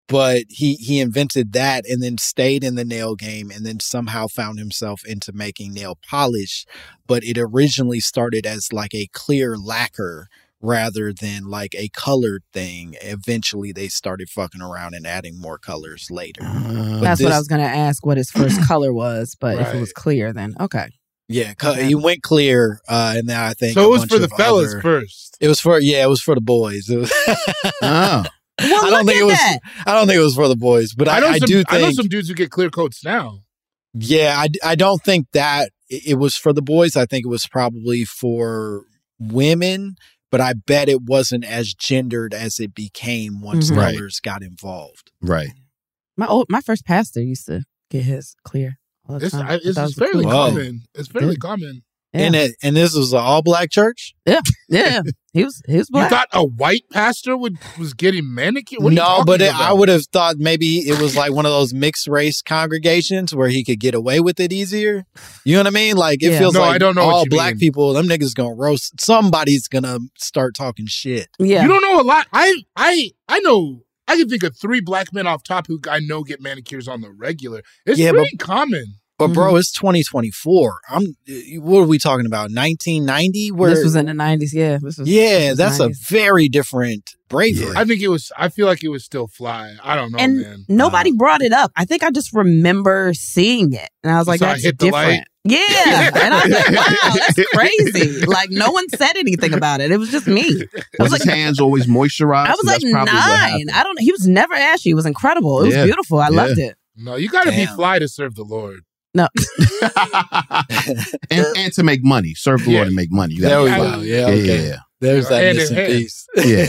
Speaker 7: But he, he invented that and then stayed in the nail game and then somehow found himself into making nail polish. But it originally started as like a clear lacquer rather than like a colored thing. Eventually they started fucking around and adding more colors later.
Speaker 6: Uh, That's this, what I was going to ask, what his first color was. But right. if it was clear, then okay.
Speaker 7: Yeah, okay. He went clear, uh, and now I think
Speaker 5: so. It was for the fellas
Speaker 7: other,
Speaker 5: first.
Speaker 7: It was for yeah, it was for the boys. It was,
Speaker 6: oh. Well,
Speaker 7: I don't think it was.
Speaker 6: That.
Speaker 7: I don't think it was for the boys, but I,
Speaker 5: I, know
Speaker 7: I
Speaker 5: some,
Speaker 7: do think
Speaker 5: I know some dudes who get clear coats now.
Speaker 7: Yeah, I, I don't think that it was for the boys. I think it was probably for women, but I bet it wasn't as gendered as it became once
Speaker 8: mm-hmm.
Speaker 7: colors
Speaker 8: right.
Speaker 7: got involved.
Speaker 8: Right.
Speaker 6: My old my first pastor used to get his clear.
Speaker 5: It's, I, it's, it's fairly cool. common. It's fairly Good. common.
Speaker 7: Yeah. And it, and this was an all black church.
Speaker 6: Yeah, yeah. He was he was black.
Speaker 5: You thought a white pastor would was getting manicured? What
Speaker 7: no, but it, I would have thought maybe it was like one of those mixed race congregations where he could get away with it easier. You know what I mean? Like it yeah. feels
Speaker 5: no,
Speaker 7: like
Speaker 5: I don't know
Speaker 7: all black
Speaker 5: mean.
Speaker 7: people. Them niggas gonna roast. Somebody's gonna start talking shit.
Speaker 6: Yeah,
Speaker 5: you don't know a lot. I I I know. I can think of three black men off top who I know get manicures on the regular. It's yeah, pretty but, common.
Speaker 7: But bro, mm-hmm. it's twenty twenty-four. I'm. What are we talking about? nineteen ninety? Where
Speaker 6: this was in the nineties. Yeah, this was,
Speaker 7: yeah,
Speaker 6: this was
Speaker 7: that's
Speaker 6: nineties.
Speaker 7: A very different bravery.
Speaker 5: I think it was. I feel like it was still fly. I don't know,
Speaker 6: and
Speaker 5: man.
Speaker 6: Nobody
Speaker 5: uh,
Speaker 6: brought it up. I think I just remember seeing it, and I was like,
Speaker 5: so
Speaker 6: "That's
Speaker 5: I hit
Speaker 6: different."
Speaker 5: The light.
Speaker 6: Yeah, and I was like, "Wow, that's crazy!" Like no one said anything about it. It was just me. I
Speaker 8: was, was
Speaker 6: like,
Speaker 8: his hands always moisturized?
Speaker 6: I was like nine. I don't. He was never ashy. It was incredible. It was yeah. beautiful. I yeah. loved it.
Speaker 5: No, you got to be fly to serve the Lord.
Speaker 6: No.
Speaker 8: and, and to make money. Serve the yeah. Lord and make money. You
Speaker 7: there we
Speaker 8: go.
Speaker 7: go. Yeah, okay. yeah. There's that hand missing piece.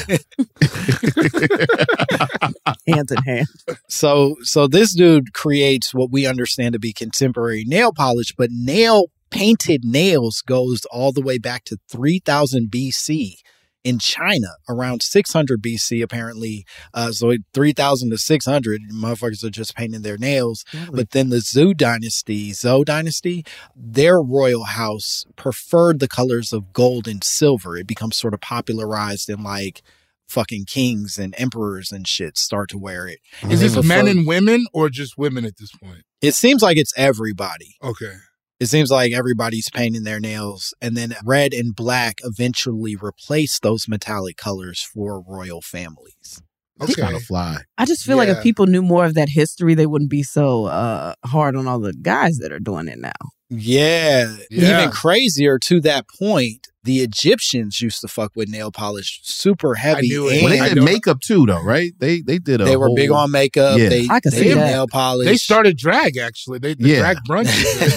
Speaker 8: Yeah.
Speaker 6: Hand in hand.
Speaker 7: So so this dude creates what we understand to be contemporary nail polish, but nail painted nails goes all the way back to three thousand B C in China, around six hundred B C, apparently. Uh, so three thousand to six hundred, motherfuckers are just painting their nails. Really? But then the Zhou dynasty, Zhou dynasty, their royal house preferred the colors of gold and silver. It becomes sort of popularized in like fucking kings and emperors and shit start to wear it.
Speaker 5: Is this prefer- men and women or just women at this point?
Speaker 7: It seems like it's everybody.
Speaker 5: Okay.
Speaker 7: It seems like everybody's painting their nails, and then red and black eventually replace those metallic colors for royal families.
Speaker 8: Okay. Kind of fly.
Speaker 6: I just feel yeah. like if people knew more of that history, they wouldn't be so uh, hard on all the guys that are doing it now.
Speaker 7: Yeah.
Speaker 5: yeah.
Speaker 7: Even crazier to that point, the Egyptians used to fuck with nail polish super heavy.
Speaker 5: I knew it.
Speaker 8: Well, they did makeup too, though, right? They they did a
Speaker 7: They were
Speaker 8: whole...
Speaker 7: big on makeup.
Speaker 8: Yeah.
Speaker 7: They,
Speaker 6: I can
Speaker 7: they
Speaker 6: see
Speaker 7: did
Speaker 6: that.
Speaker 7: nail polish.
Speaker 5: They started drag, actually. They the
Speaker 8: Yeah.
Speaker 5: drag brunches.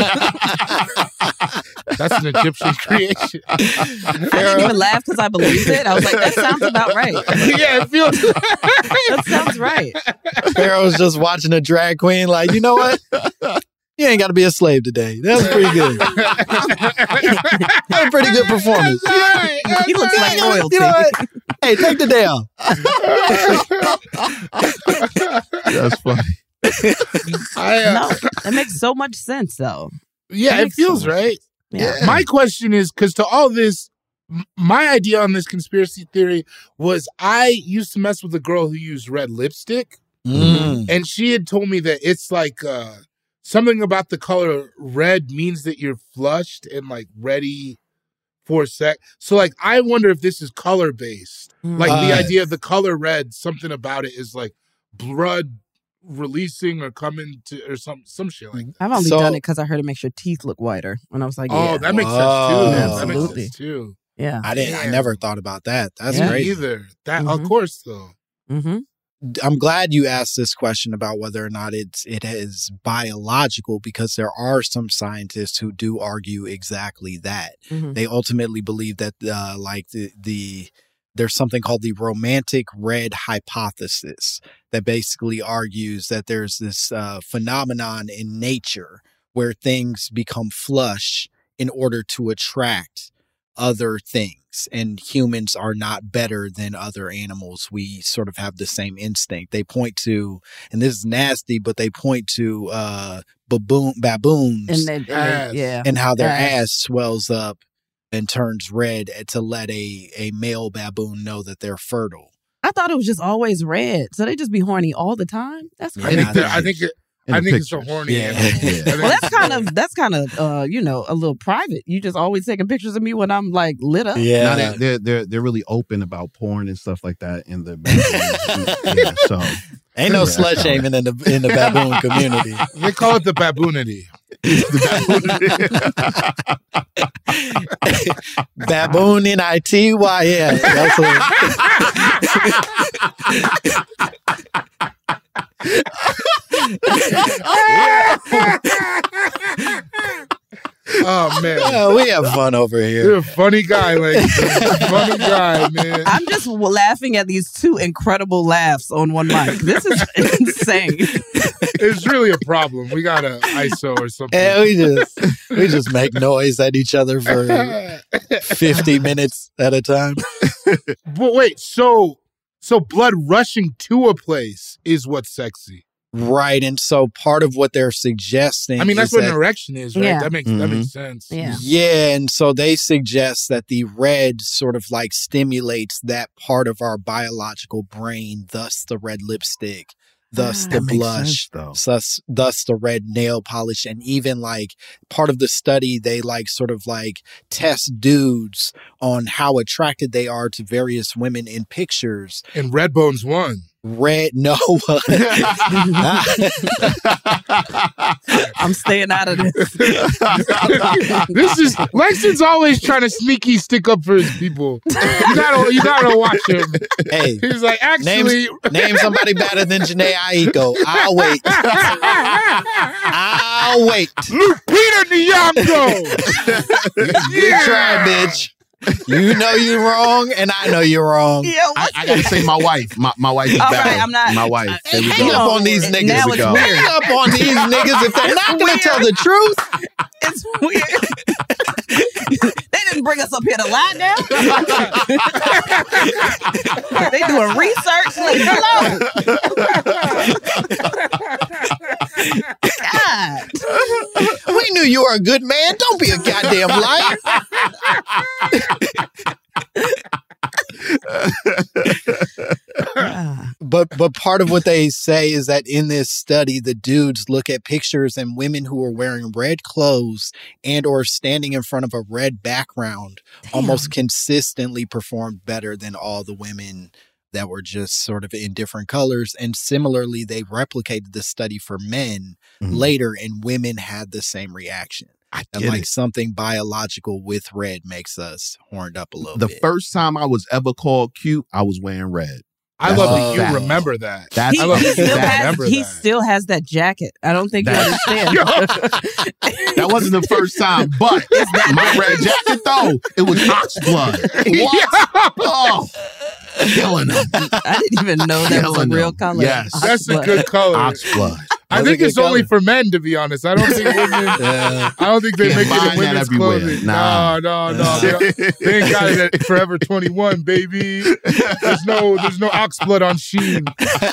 Speaker 5: That's an Egyptian creation.
Speaker 6: I didn't even laugh because I believed it. I was like, that sounds about right.
Speaker 5: Yeah, it feels.
Speaker 6: That sounds right.
Speaker 7: Pharaoh's just watching a drag queen like, you know what? You ain't got to be a slave today. That was pretty good. That was a pretty good performance.
Speaker 5: That's right. That's
Speaker 6: He looks like
Speaker 5: right.
Speaker 6: royalty.
Speaker 7: You know what? Hey, take the day off.
Speaker 8: That's funny.
Speaker 5: I, uh,
Speaker 6: No, that makes so much sense, though.
Speaker 5: Yeah,
Speaker 6: That
Speaker 5: it
Speaker 6: makes so
Speaker 5: feels
Speaker 6: much
Speaker 5: right.
Speaker 6: Yeah.
Speaker 5: My question is, because to all this, m- my idea on this conspiracy theory was I used to mess with a girl who used red lipstick,
Speaker 7: Mm.
Speaker 5: and she had told me that it's like uh, something about the color red means that you're flushed and like ready for sex. So like, I wonder if this is color based. Like the
Speaker 7: Uh,
Speaker 5: idea of the color red, something about it is like blood releasing or coming to or some some shit like that.
Speaker 6: I've only
Speaker 7: So-
Speaker 6: done it because I heard it makes your teeth look whiter. And I was like,
Speaker 5: Oh,
Speaker 6: yeah.
Speaker 5: that makes
Speaker 7: Whoa.
Speaker 5: sense too. That makes
Speaker 6: Absolutely.
Speaker 5: sense too.
Speaker 6: yeah.
Speaker 7: I didn't. I
Speaker 5: Damn.
Speaker 7: never thought about that. That's
Speaker 6: Yeah.
Speaker 5: Me
Speaker 7: great.
Speaker 5: either. That of
Speaker 6: Mhm.
Speaker 5: course though.
Speaker 6: Mm-hmm.
Speaker 7: I'm glad you asked this question about whether or not it's it is biological, because there are some scientists who do argue exactly that.
Speaker 6: Mhm.
Speaker 7: They ultimately believe that uh, like the the there's something called the romantic red hypothesis that basically argues that there's this uh, phenomenon in nature where things become flush in order to attract other things, and humans are not better than other animals. We sort of have the same instinct. They point to, and this is nasty, but they point to uh, baboon baboons
Speaker 6: And then, and then- yeah.
Speaker 7: and how their
Speaker 6: Ass.
Speaker 7: ass swells up and turns red to let a, a male baboon know that they're fertile.
Speaker 6: I I thought it was just always red. So they just be horny all the time? That's
Speaker 5: I
Speaker 6: crazy.
Speaker 5: think that, I think it,
Speaker 8: In
Speaker 5: I
Speaker 8: the
Speaker 5: think it's a
Speaker 8: pictures.
Speaker 5: horny
Speaker 7: Yeah.
Speaker 5: animal. I think
Speaker 6: Well, that's
Speaker 5: it's-
Speaker 6: kind of that's kind of uh you know a little private. You just always taking pictures of me when I'm like lit up.
Speaker 7: Yeah.
Speaker 8: Now they, they're they're they're really open about porn and stuff like that in the bathroom. Yeah, so
Speaker 7: Ain't no
Speaker 8: Yeah.
Speaker 7: slut shaming in the in the baboon community.
Speaker 5: They call it the baboonity.
Speaker 7: Baboon N I T Y S. That's what.
Speaker 5: Oh man,
Speaker 7: Yeah, we have fun over here.
Speaker 5: you're a funny guy, like funny guy, man.
Speaker 6: I'm just laughing at these two incredible laughs on one mic. This is insane.
Speaker 5: It's really a problem. We got a I S O or something.
Speaker 7: And we just we just make noise at each other for fifty minutes at a time.
Speaker 5: But wait, so so blood rushing to a place is what's sexy.
Speaker 7: Right, and so part of what they're suggesting
Speaker 5: I mean, that's
Speaker 7: is
Speaker 5: what
Speaker 7: that,
Speaker 5: an erection is, right?
Speaker 6: Yeah.
Speaker 5: That makes that makes sense.
Speaker 6: Yeah.
Speaker 7: Yeah, and so they suggest that the red sort of like stimulates that part of our biological brain, thus the red lipstick, thus
Speaker 6: Ah.
Speaker 7: the
Speaker 8: That makes
Speaker 7: blush,
Speaker 8: sense, though.
Speaker 7: thus, thus the red nail polish. And even like part of the study, they like sort of like test dudes on how attracted they are to various women in pictures.
Speaker 5: And Redbone's won.
Speaker 7: Red, no.
Speaker 6: I'm staying out of this.
Speaker 5: This is Lexington's always trying to sneaky stick up for his people. You gotta you gotta watch him.
Speaker 7: Hey,
Speaker 5: He's like, actually,
Speaker 7: name, name somebody better than Janae Aiko. I'll wait. I'll wait.
Speaker 5: Lupita Nyong'o.
Speaker 7: Good try, bitch. You know you're wrong, and I know you're wrong.
Speaker 6: Yo,
Speaker 8: I,
Speaker 6: what's
Speaker 8: I gotta say my wife. My my wife is
Speaker 6: All
Speaker 8: better.
Speaker 6: right, I'm not-
Speaker 8: my wife. There we
Speaker 7: Hang
Speaker 8: go.
Speaker 7: up on these niggas.
Speaker 6: Now
Speaker 8: There we
Speaker 6: it's
Speaker 8: go.
Speaker 6: weird.
Speaker 7: Hang up on these niggas if they're not going to
Speaker 6: weird.
Speaker 7: tell the truth.
Speaker 6: It's weird. They didn't bring us up here to lie now. They doing research. Like, hello. God.
Speaker 7: We knew you were a good man. Don't be a goddamn liar.
Speaker 6: Ah.
Speaker 7: But but part of what they say is that in this study, the dudes look at pictures and women who are wearing red clothes and or standing in front of a red background almost consistently performed better than all the women that were just sort of in different colors. And similarly, they replicated the study for men
Speaker 8: Mhm.
Speaker 7: later, and women had the same reaction.
Speaker 8: I
Speaker 7: And
Speaker 8: get
Speaker 7: like
Speaker 8: it.
Speaker 7: something biological with red makes us horned up a little
Speaker 8: The
Speaker 7: bit.
Speaker 8: first time I was ever called cute, I was wearing red.
Speaker 5: I
Speaker 8: That's
Speaker 5: love
Speaker 8: a
Speaker 5: that you
Speaker 8: fact.
Speaker 5: remember that.
Speaker 8: That's
Speaker 6: He,
Speaker 5: I love
Speaker 6: he
Speaker 5: that you
Speaker 6: still has,
Speaker 5: remember
Speaker 6: he
Speaker 5: that.
Speaker 6: still has that jacket. I don't think you
Speaker 8: That-
Speaker 6: understand.
Speaker 8: That wasn't the first time, but my red jacket though, it was oxblood. What? Oh, killing them.
Speaker 6: I didn't even know that was a
Speaker 8: Killing
Speaker 6: real
Speaker 8: them.
Speaker 6: color.
Speaker 8: Yes.
Speaker 5: That's a
Speaker 6: Oxblood.
Speaker 5: good color.
Speaker 8: Oxblood.
Speaker 5: I
Speaker 7: That's a
Speaker 5: think
Speaker 7: good
Speaker 5: it's only
Speaker 7: color.
Speaker 5: for men, to be honest. I don't think women.
Speaker 7: Yeah.
Speaker 5: I don't think they
Speaker 8: Can't
Speaker 5: make it
Speaker 8: find
Speaker 5: in
Speaker 8: that
Speaker 5: women's
Speaker 8: everywhere.
Speaker 5: clothing.
Speaker 8: Nah.
Speaker 5: No, no, no. They, they ain't got it at Forever twenty-one, baby. There's no, there's no oxblood on Sheen.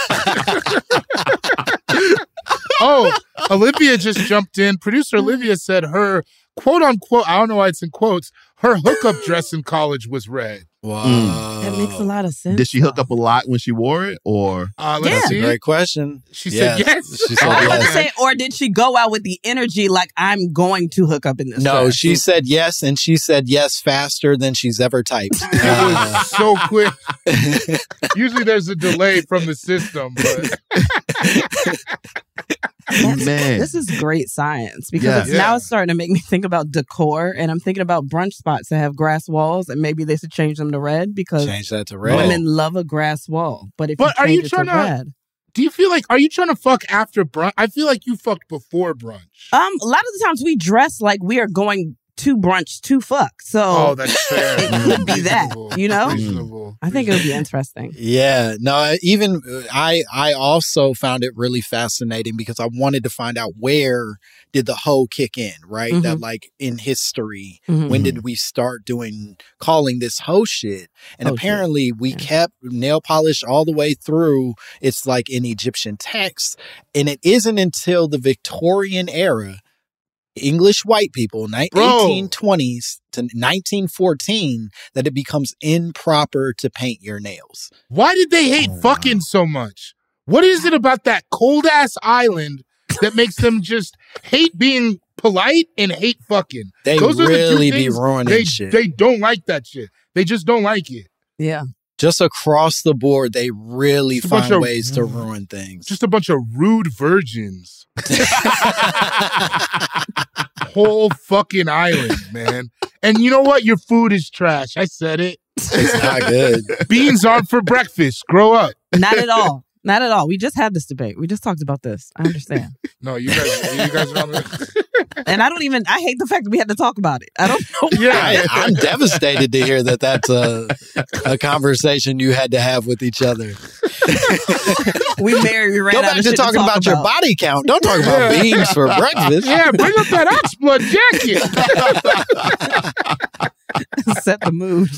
Speaker 5: Oh, Olivia just jumped in. Producer Olivia said her quote unquote. I don't know why it's in quotes. Her hookup dress in college was red.
Speaker 7: Wow.
Speaker 6: That makes a lot of sense.
Speaker 8: Did she hook up a lot when she wore it, or
Speaker 5: Uh, let's
Speaker 6: Yeah.
Speaker 7: That's
Speaker 5: see.
Speaker 7: a great question.
Speaker 5: She said yes.
Speaker 7: She said
Speaker 6: I was about to
Speaker 7: yes.
Speaker 6: say, or did she go out with the energy like I'm going to hook up in this?
Speaker 7: No,
Speaker 6: dress?
Speaker 7: she said yes, and she said yes faster than she's ever typed.
Speaker 5: It was so quick. Usually there's a delay from the system, but
Speaker 6: That's-
Speaker 8: man?
Speaker 6: This is great science because
Speaker 8: Yeah.
Speaker 6: it's,
Speaker 5: Yeah.
Speaker 6: now it's starting to make me think about decor, and I'm thinking about brunch spots that have grass walls, and maybe they should change them to red because
Speaker 7: Change that to red.
Speaker 6: women love a grass wall. But if
Speaker 5: But
Speaker 6: you
Speaker 5: are
Speaker 6: change
Speaker 5: you
Speaker 6: it to
Speaker 5: trying to-
Speaker 6: red,
Speaker 5: do you feel like, are you trying to fuck after brunch? I feel like you fucked before brunch.
Speaker 6: um, a lot of the times we dress like we are going to brunch to fuck. So
Speaker 5: Oh, that's fair.
Speaker 6: it could be that,
Speaker 5: Reasonable.
Speaker 6: you know?
Speaker 5: Reasonable.
Speaker 6: I think it would be interesting.
Speaker 7: Yeah, no, I- even uh, I I also found it really fascinating because I wanted to find out where did the hoe kick in, right?
Speaker 6: Mhm.
Speaker 7: That like in history,
Speaker 6: Mhm.
Speaker 7: when did we start doing calling this hoe shit? And
Speaker 6: Hoe shit.
Speaker 7: apparently we
Speaker 6: Yeah.
Speaker 7: kept nail polish all the way through. It's like in Egyptian texts, and it isn't until the Victorian era English white people, ni- eighteen twenties to nineteen fourteen, that it becomes improper to paint your nails.
Speaker 5: Why did they hate oh, fucking wow. so much? What is it about that cold-ass island that makes them just hate being polite and hate fucking?
Speaker 7: They
Speaker 5: Those
Speaker 7: really
Speaker 5: are the
Speaker 7: be ruining
Speaker 5: they,
Speaker 7: shit.
Speaker 5: They don't like that shit. They just don't like it.
Speaker 6: Yeah.
Speaker 7: Just across the board, they really
Speaker 5: just
Speaker 7: find
Speaker 5: of,
Speaker 7: ways to ruin things.
Speaker 5: Just a bunch of rude virgins. Whole fucking island, man. And you know what? Your food is trash. I said it.
Speaker 7: It's not good.
Speaker 5: Beans aren't for breakfast. Grow up.
Speaker 6: Not at all. Not at all. We just had this debate. We just talked about this. I understand.
Speaker 5: No, you guys, you guys are on the...
Speaker 6: And I don't even, I hate the fact that we had to talk about it. I don't know.
Speaker 7: Yeah, I, I'm devastated to hear that that's a, a conversation you had to have with each other.
Speaker 6: We married, we ran
Speaker 7: Go
Speaker 6: out
Speaker 7: back
Speaker 6: of
Speaker 7: to
Speaker 6: shit
Speaker 7: talking
Speaker 6: to talk
Speaker 7: about,
Speaker 6: about
Speaker 7: your body count. Don't talk about
Speaker 5: Yeah.
Speaker 7: beans for breakfast.
Speaker 5: Yeah, bring up that oxblood jacket.
Speaker 6: Set the mood.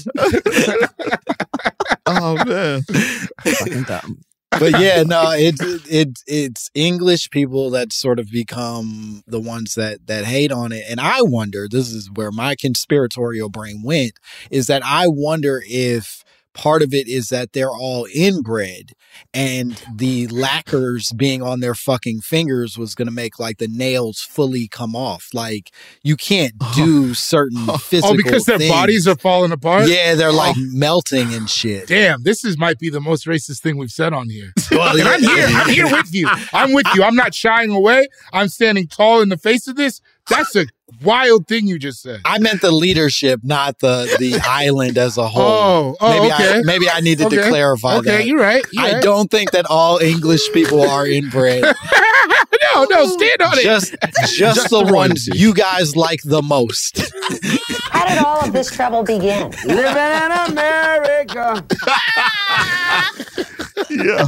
Speaker 3: Oh, man.
Speaker 6: Fucking dumb.
Speaker 7: But yeah, no, it's it's it's English people that sort of become the ones that that hate on it. And I wonder, this is where my conspiratorial brain went, is that I wonder if part of it is that they're all inbred and the lacquers being on their fucking fingers was going to make like the nails fully come off. Like you can't do certain physical
Speaker 5: Oh, because their
Speaker 7: things.
Speaker 5: bodies are falling apart?
Speaker 7: Yeah, they're like
Speaker 5: Oh.
Speaker 7: melting and shit.
Speaker 5: Damn, this is might be the most racist thing we've said on here.
Speaker 7: Well,
Speaker 5: And I'm here. I'm here with you. I'm with you. I'm not shying away. I'm standing tall in the face of this. That's a wild thing you just said.
Speaker 7: I meant the leadership, not the the island as a whole.
Speaker 5: Oh, oh,
Speaker 7: maybe
Speaker 5: okay.
Speaker 7: I, maybe I needed
Speaker 5: Okay.
Speaker 7: to clarify
Speaker 5: Okay,
Speaker 7: that.
Speaker 5: you're right. You're
Speaker 7: I
Speaker 5: right.
Speaker 7: don't think that all English people are inbred.
Speaker 5: no, no, stand on it.
Speaker 7: Just, just,
Speaker 8: Just
Speaker 7: the
Speaker 8: the
Speaker 7: ones
Speaker 8: ones.
Speaker 7: you guys like the most.
Speaker 17: How did all of this trouble begin?
Speaker 10: Living in America.
Speaker 3: Yo.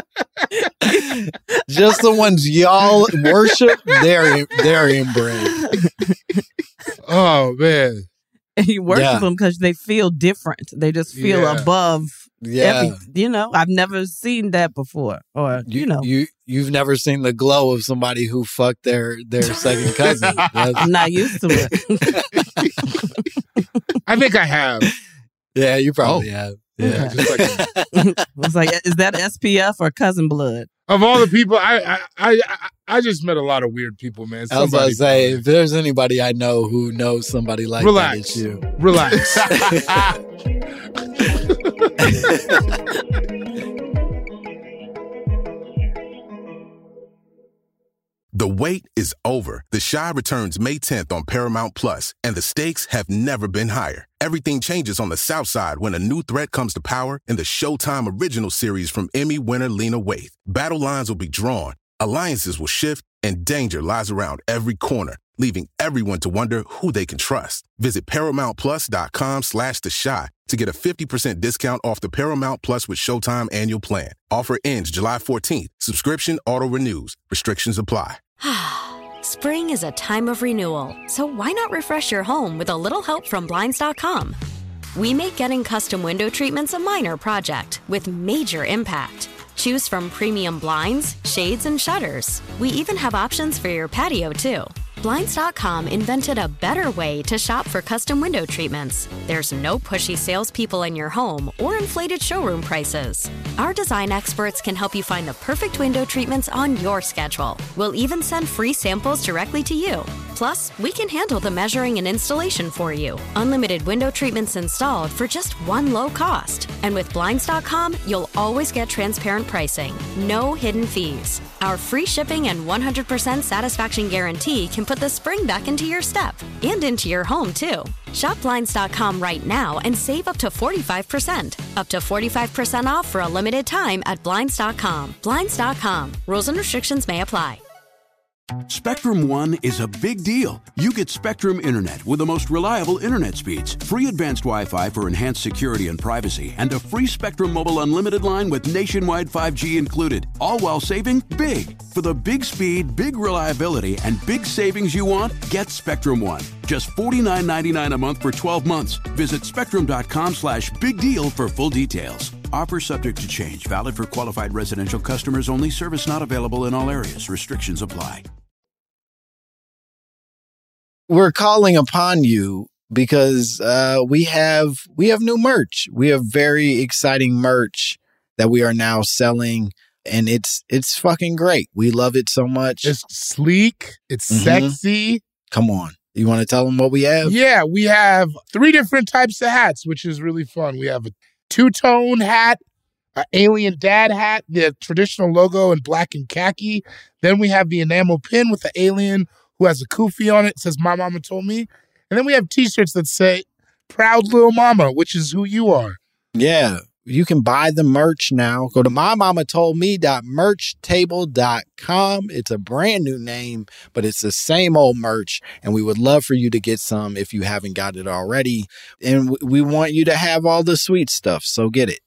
Speaker 7: Just the ones y'all worship, they're they're inbred.
Speaker 5: Oh, man.
Speaker 6: And you worship
Speaker 7: Yeah.
Speaker 6: them because they feel different. They just feel
Speaker 5: Yeah.
Speaker 6: above.
Speaker 7: Yeah.
Speaker 6: Every, you know, I've never seen that before. Or, you,
Speaker 7: You
Speaker 6: know,
Speaker 7: you you've never seen the glow of somebody who fucked their their second cousin. That's-
Speaker 6: I'm not used to it.
Speaker 5: I think I have.
Speaker 7: yeah, you probably
Speaker 8: Oh.
Speaker 7: have.
Speaker 5: Yeah,
Speaker 7: Yeah.
Speaker 5: just like
Speaker 6: It's like, is that S P F or cousin blood?
Speaker 5: of all the people, I, I I I- I just met a lot of weird people, man.
Speaker 7: I was about to
Speaker 5: Somebody-
Speaker 7: say, if there's anybody I know who knows somebody like
Speaker 5: Relax.
Speaker 7: that, it's you.
Speaker 5: Relax.
Speaker 11: The wait is over. The Chi returns May tenth on Paramount Plus, and the stakes have never been higher. Everything changes on the South Side when a new threat comes to power in the Showtime original series from Emmy winner Lena Waithe. Battle lines will be drawn, alliances will shift, and danger lies around every corner, leaving everyone to wonder who they can trust. Visit ParamountPlus.com slash The Chi to get a fifty percent discount off the Paramount Plus with Showtime annual plan. Offer ends July fourteenth. Subscription auto-renews. Restrictions apply.
Speaker 16: Spring is a time of renewal, so why not refresh your home with a little help from Blinds dot com? We make getting custom window treatments a minor project with major impact. Choose from premium blinds, shades, and shutters. We even have options for your patio, too. Blinds dot com invented a better way to shop for custom window treatments. There's no pushy salespeople in your home or inflated showroom prices. Our design experts can help you find the perfect window treatments on your schedule. We'll even send free samples directly to you. Plus, we can handle the measuring and installation for you. Unlimited window treatments installed for just one low cost. And with Blinds dot com, you'll always get transparent pricing. No hidden fees. Our free shipping and one hundred percent satisfaction guarantee can put the spring back into your step and into your home, too. Shop Blinds dot com right now and save up to forty-five percent. Up to forty-five percent off for a limited time at Blinds dot com. Blinds dot com. Rules and restrictions may apply.
Speaker 4: Spectrum One is a big deal. You get Spectrum Internet with the most reliable internet speeds, free advanced Wi-Fi for enhanced security and privacy, and a free Spectrum Mobile unlimited line with nationwide five G included, all while saving big. For the big speed, big reliability, and big savings you want, get Spectrum One. Just forty-nine ninety-nine a month for twelve months. Visit spectrum.com slash big deal for full details. Offer subject to change. Valid for qualified residential customers only. Service not available in all areas. Restrictions apply.
Speaker 7: we're calling upon you because uh, we have we have new merch. We have very exciting merch that we are now selling, and it's it's fucking great. We love it so much.
Speaker 5: It's sleek. It's
Speaker 7: Mhm.
Speaker 5: sexy.
Speaker 7: Come on. You want to tell them what we have?
Speaker 5: Yeah, we have three different types of hats, which is really fun. We have a two-tone hat, an alien dad hat, the traditional logo in black and khaki. Then we have the enamel pin with the alien who has a kufi on it. It says, "My mama told me." And then we have t-shirts that say, "Proud Little Mama," which is who you are.
Speaker 7: Yeah. You can buy the merch now. Go to my mama told me dot merch table dot com. It's a brand new name, but it's the same old merch. And we would love for you to get some if you haven't got it already. And w- we want you to have all the sweet stuff. So get it.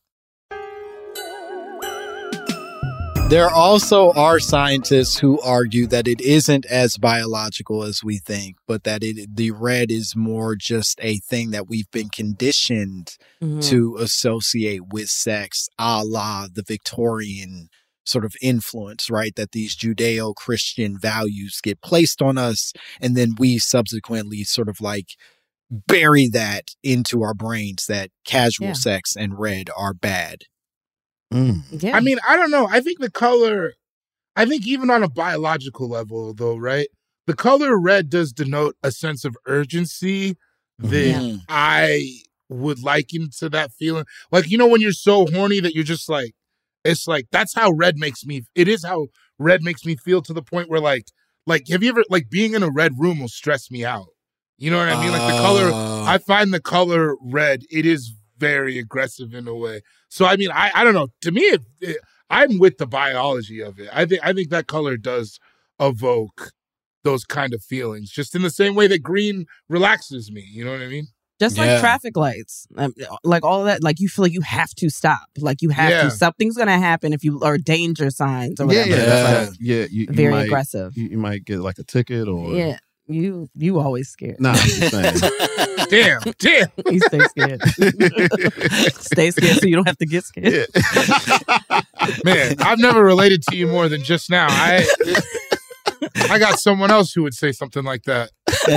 Speaker 7: There also are scientists who argue that it isn't as biological as we think, but that it, the red is more just a thing that we've been conditioned
Speaker 6: Mhm.
Speaker 7: to associate with sex, a la the Victorian sort of influence, right? That these Judeo-Christian values get placed on us, and then we subsequently sort of like bury that into our brains that casual
Speaker 5: Yeah.
Speaker 7: sex and red are bad.
Speaker 5: I mean, I don't know. I think the color, I think even on a biological level, though, right? The color red does denote a sense of urgency that
Speaker 7: Mhm.
Speaker 5: I would liken to that feeling. Like, you know, when you're so horny that you're just like, it's like, that's how red makes me, it is how red makes me feel to the point where like, like, have you ever, like being in a red room will stress me out. You know what I mean? Like the color,
Speaker 7: Oh.
Speaker 5: I find the color red, it is very aggressive in a way. So I mean, I, I don't know. To me, it, it, I'm with the biology of it. I think I think that color does evoke those kind of feelings, just in the same way that green relaxes me. You know what I mean?
Speaker 6: Just like traffic lights, um, like all of that, like you feel like you have to stop, like you have
Speaker 5: Yeah.
Speaker 6: to. Something's gonna happen if you or danger signs or
Speaker 8: Yeah,
Speaker 6: whatever.
Speaker 8: yeah,
Speaker 6: It's
Speaker 8: that's
Speaker 6: like,
Speaker 8: like- yeah. You, you
Speaker 6: very
Speaker 8: might-
Speaker 6: aggressive.
Speaker 8: You, you might get like a ticket or
Speaker 6: Yeah, you you always scared.
Speaker 8: Nah, I'm just saying.
Speaker 5: Damn, damn.
Speaker 6: You stay scared. Stay scared so you don't have to get scared.
Speaker 5: Man, I've never related to you more than just now. I I got someone else who would say something like that.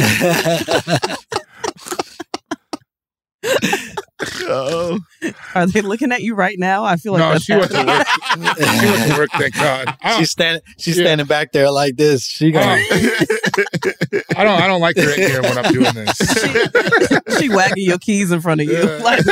Speaker 8: Oh.
Speaker 6: Are they looking at you right now? I feel like
Speaker 5: No,
Speaker 6: that's
Speaker 5: she went to work.
Speaker 6: happening.
Speaker 5: She went to work, thank God. I don't-
Speaker 7: She's standing. She's
Speaker 5: Yeah.
Speaker 7: standing back there like this. She gonna.
Speaker 5: I don't I don't like her in here when I'm doing this.
Speaker 6: She wagging your keys in front of you.
Speaker 5: Yeah.
Speaker 6: Like,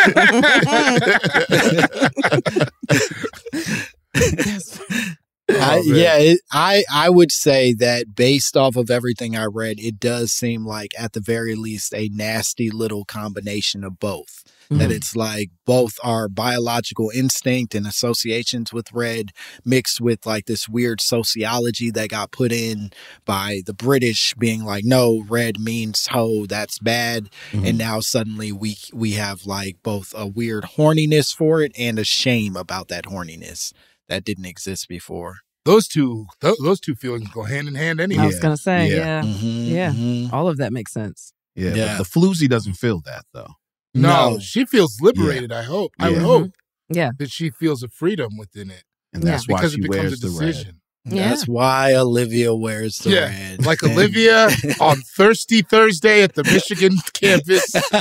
Speaker 7: I,
Speaker 5: Oh, man.
Speaker 7: yeah, it, I I would say that based off of everything I read, it does seem like at the very least a nasty little combination of both. That
Speaker 6: Mhm.
Speaker 7: it's like both our biological instinct and associations with red mixed with like this weird sociology that got put in by the British being like, no, red means hoe, that's bad. And now suddenly we we have like both a weird horniness for it and a shame about that horniness that didn't exist before.
Speaker 5: Those two th- those two feelings go hand in hand anyway.
Speaker 6: I was gonna say, yeah,
Speaker 7: Mhm,
Speaker 6: yeah,
Speaker 7: mhm.
Speaker 6: all of that makes sense.
Speaker 8: Yeah,
Speaker 7: Yeah.
Speaker 8: but the floozy doesn't feel that though.
Speaker 5: No,
Speaker 7: No.
Speaker 5: she feels liberated, I hope. I would
Speaker 8: Yeah.
Speaker 5: hope
Speaker 6: Yeah,
Speaker 5: that she feels a freedom within it.
Speaker 8: And that's why
Speaker 5: Because
Speaker 8: she
Speaker 5: it becomes
Speaker 8: wears
Speaker 5: a
Speaker 8: the red.
Speaker 5: decision.
Speaker 6: yeah.
Speaker 7: That's why Olivia wears the
Speaker 5: Yeah,
Speaker 7: red.
Speaker 5: like
Speaker 7: And-
Speaker 5: Olivia on Thirsty Thursday at the Michigan campus.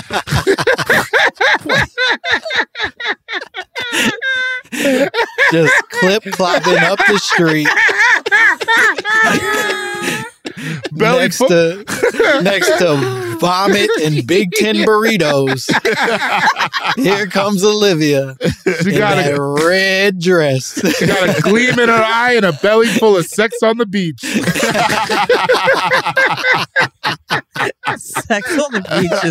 Speaker 7: Just clip clopping up the street
Speaker 5: Belly
Speaker 7: next
Speaker 5: full-
Speaker 7: to next to vomit and Big Ten burritos. Here comes Olivia
Speaker 5: She
Speaker 7: in
Speaker 5: got
Speaker 7: that
Speaker 5: a
Speaker 7: red dress.
Speaker 5: she got a gleam in her eye and a belly full of sex on the beach.
Speaker 6: Sex on the beach